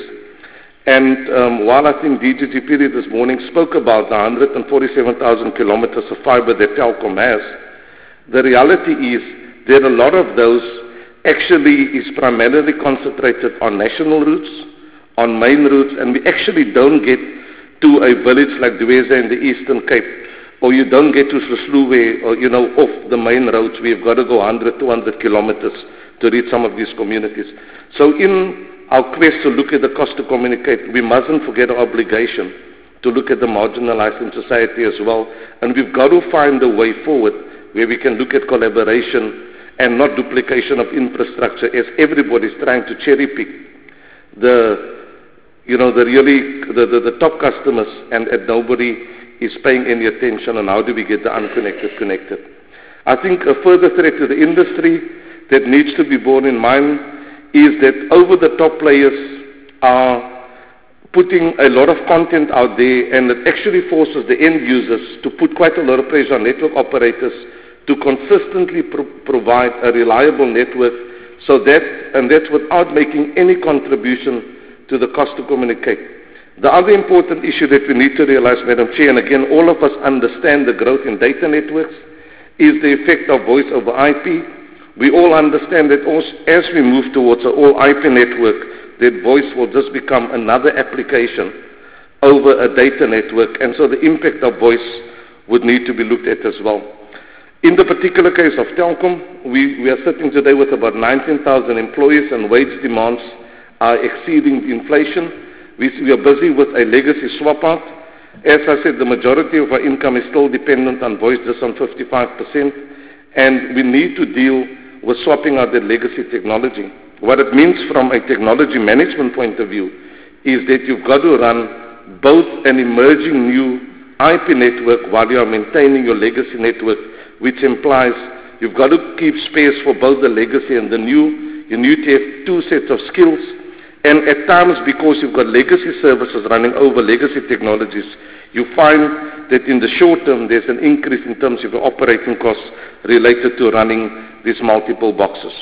And um, while I think D G G P this morning spoke about the one hundred forty-seven thousand kilometers of fiber that Telkom has, the reality is that a lot of those actually is primarily concentrated on national routes, on main routes, and we actually don't get to a village like Dweza in the Eastern Cape, or you don't get to Sosluwe, or, you know, off the main roads. We've got to go one hundred, two hundred kilometers to reach some of these communities. So in our quest to look at the cost to communicate, we mustn't forget our obligation to look at the marginalized in society as well. And we've got to find a way forward where we can look at collaboration and not duplication of infrastructure, as everybody's trying to cherry pick the, you know, the really, the, the, the top customers, and, and nobody is paying any attention on how do we get the unconnected connected. I think a further threat to the industry that needs to be borne in mind is that over-the-top players are putting a lot of content out there, and it actually forces the end users to put quite a lot of pressure on network operators to consistently pro provide a reliable network, so that, and that's without making any contribution to the cost to communicate. The other important issue that we need to realize, Madam Chair, and again, all of us understand the growth in data networks, is the effect of voice over I P. We all understand that as we move towards an all I P network, that voice will just become another application over a data network, and so the impact of voice would need to be looked at as well. In the particular case of Telkom, we, we are sitting today with about nineteen thousand employees, and wage demands are exceeding the inflation. We, we are busy with a legacy swap out. As I said, the majority of our income is still dependent on voice, just on fifty-five percent, and we need to deal with swapping out that legacy technology. What it means from a technology management point of view is that you've got to run both an emerging new I P network while you are maintaining your legacy network, which implies you've got to keep space for both the legacy and the new. You need to have two sets of skills. And at times, because you've got legacy services running over legacy technologies, you find that in the short term, there's an increase in terms of your operating costs related to running these multiple boxes.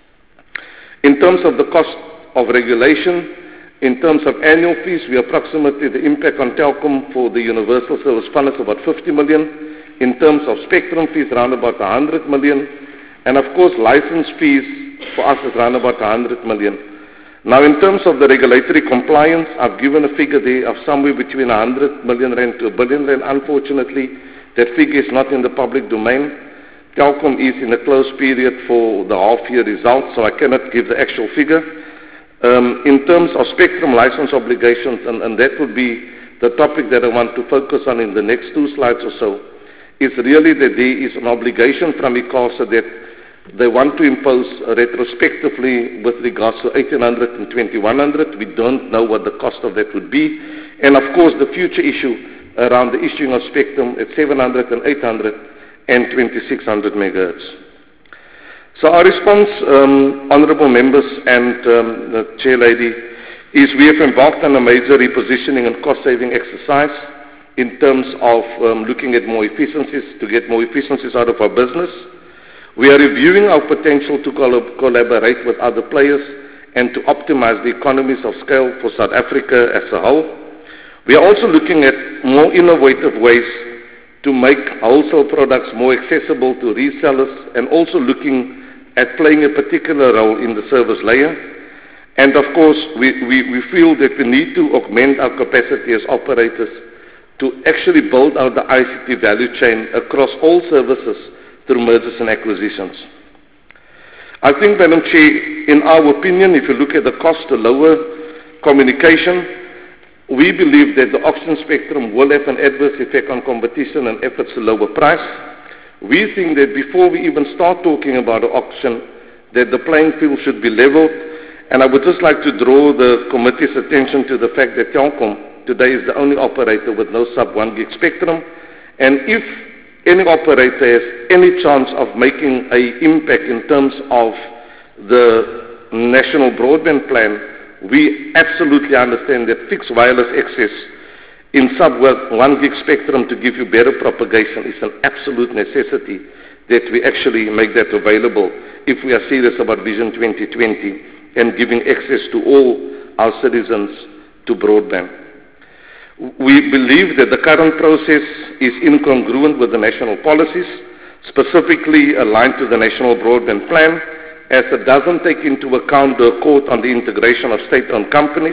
In terms of the cost of regulation, in terms of annual fees, we approximately, the impact on Telkom for the Universal Service Fund is about fifty million. In terms of spectrum fees, around about one hundred million. And of course, license fees for us is around about one hundred million. Now, in terms of the regulatory compliance, I've given a figure there of somewhere between one hundred million rand to a billion rand. Unfortunately, that figure is not in the public domain. Telkom is in a closed period for the half-year results, so I cannot give the actual figure. Um, in terms of spectrum license obligations, and, and that would be the topic that I want to focus on in the next two slides or so, is really that there is an obligation from ICASA that they want to impose retrospectively with regards to eighteen hundred and twenty-one hundred. We don't know what the cost of that would be. And of course, the future issue around the issuing of spectrum at seven hundred and eight hundred and twenty-six hundred megahertz. So our response, um, honourable members and um, the chair lady, is we have embarked on a major repositioning and cost-saving exercise in terms of um, looking at more efficiencies, to get more efficiencies out of our business. We are reviewing our potential to collab collaborate with other players and to optimize the economies of scale for South Africa as a whole. We are also looking at more innovative ways to make wholesale products more accessible to resellers, and also looking at playing a particular role in the service layer. And of course, we, we, we feel that we need to augment our capacity as operators to actually build out the I C T value chain across all services through mergers and acquisitions. I think, Madam Chair, in our opinion, if you look at the cost to lower communication, we believe that the auction spectrum will have an adverse effect on competition and efforts to lower price. We think that before we even start talking about an auction, that the playing field should be leveled. And I would just like to draw the committee's attention to the fact that Telkom today is the only operator with no sub one gig spectrum. And if any operator has any chance of making an impact in terms of the national broadband plan, we absolutely understand that fixed wireless access in sub one gig spectrum to give you better propagation is an absolute necessity, that we actually make that available if we are serious about Vision twenty twenty and giving access to all our citizens to broadband. We believe that the current process is incongruent with the national policies, specifically aligned to the National Broadband Plan, as it doesn't take into account the Accord on the integration of state-owned companies.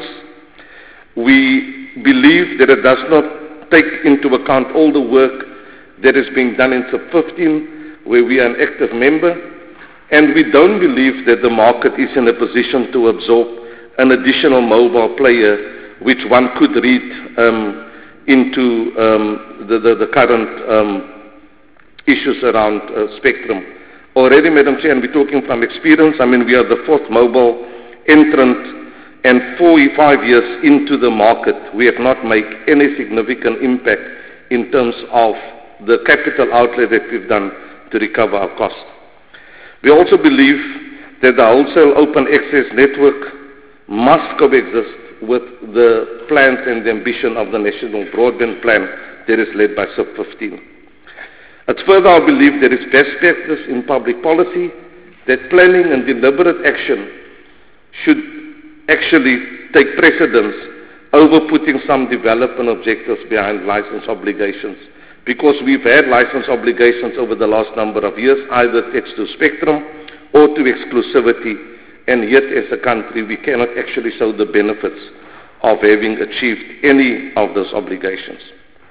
We believe that it does not take into account all the work that is being done in sub fifteen, where we are an active member, and we don't believe that the market is in a position to absorb an additional mobile player, which one could read um, into um, the, the, the current um, issues around uh, spectrum. Already, Madam Chair, and we're talking from experience, I mean, we are the fourth mobile entrant, and four or five years into the market, we have not made any significant impact in terms of the capital outlay that we've done to recover our cost. We also believe that the wholesale open access network must coexist with the plans and the ambition of the National Broadband Plan that is led by sub fifteen. It's further our belief that it's best practice in public policy that planning and deliberate action should actually take precedence over putting some development objectives behind license obligations, because we've had license obligations over the last number of years, either attached to spectrum or to exclusivity, and yet as a country we cannot actually show the benefits of having achieved any of those obligations.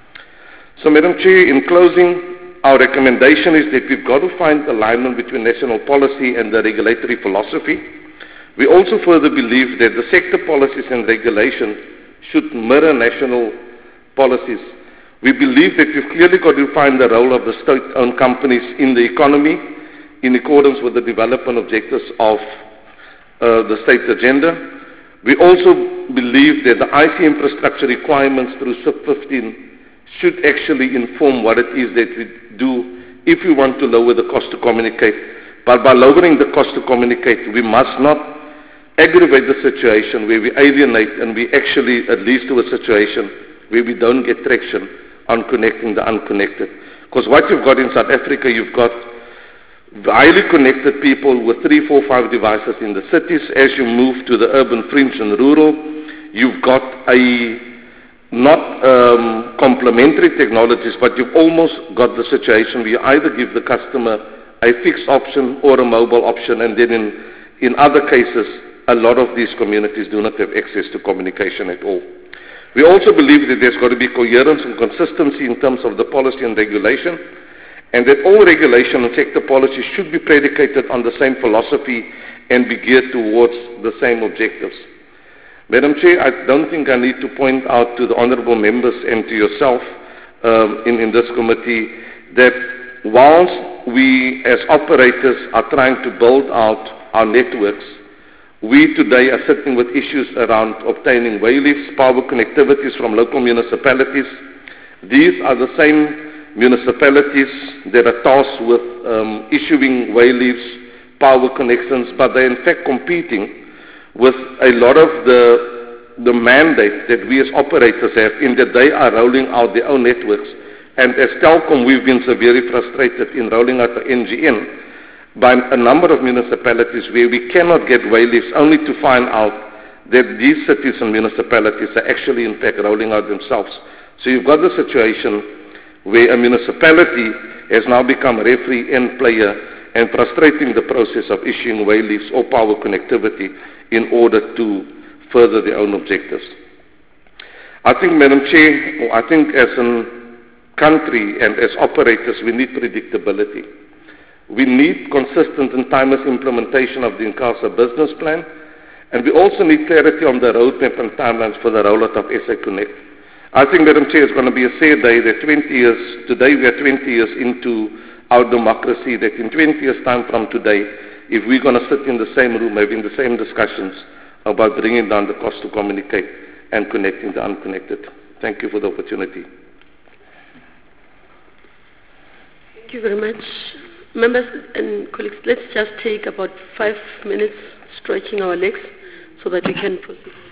So, Madam Chair, in closing, our recommendation is that we've got to find alignment between national policy and the regulatory philosophy. We also further believe that the sector policies and regulations should mirror national policies. We believe that we've clearly got to find the role of the state-owned companies in the economy in accordance with the development objectives of uh, the state's agenda. We also believe that the I C infrastructure requirements through sub fifteen should actually inform what it is that we do if we want to lower the cost to communicate. But by lowering the cost to communicate, we must not aggravate the situation where we alienate and we actually at least to a situation where we don't get traction on connecting the unconnected. Because what you've got in South Africa, you've got highly connected people with three, four, five devices in the cities. As you move to the urban fringe and rural, you've got a not um, complementary technologies, but you've almost got the situation where you either give the customer a fixed option or a mobile option, and then in, in other cases, a lot of these communities do not have access to communication at all. We also believe that there's got to be coherence and consistency in terms of the policy and regulation, and that all regulation and sector policies should be predicated on the same philosophy and be geared towards the same objectives. Madam Chair, I don't think I need to point out to the honourable members and to yourself um, in, in this committee that whilst we as operators are trying to build out our networks, we today are sitting with issues around obtaining wayleaves, power connectivities from local municipalities. These are the same municipalities that are tasked with um, issuing wayleaves, power connections, but they're in fact competing with a lot of the, the mandate that we as operators have in that they are rolling out their own networks. And as Telkom, we've been severely frustrated in rolling out the N G N by a number of municipalities where we cannot get wayleaves, only to find out that these cities and municipalities are actually in fact rolling out themselves. So you've got the situation where a municipality has now become a referee and player and frustrating the process of issuing wayleaves or power connectivity in order to further their own objectives. I think, Madam Chair, I think as a country and as operators, we need predictability. We need consistent and timeless implementation of the INCASA business plan, and we also need clarity on the roadmap and timelines for the rollout of S A Connect. I think, Madam Chair, it's going to be a sad day that twenty years, today we are twenty years into our democracy, that in twenty years' time from today, if we're going to sit in the same room having the same discussions about bringing down the cost to communicate and connecting the unconnected. Thank you for the opportunity. Thank you very much. Members and colleagues, let's just take about five minutes stretching our legs so that we can proceed.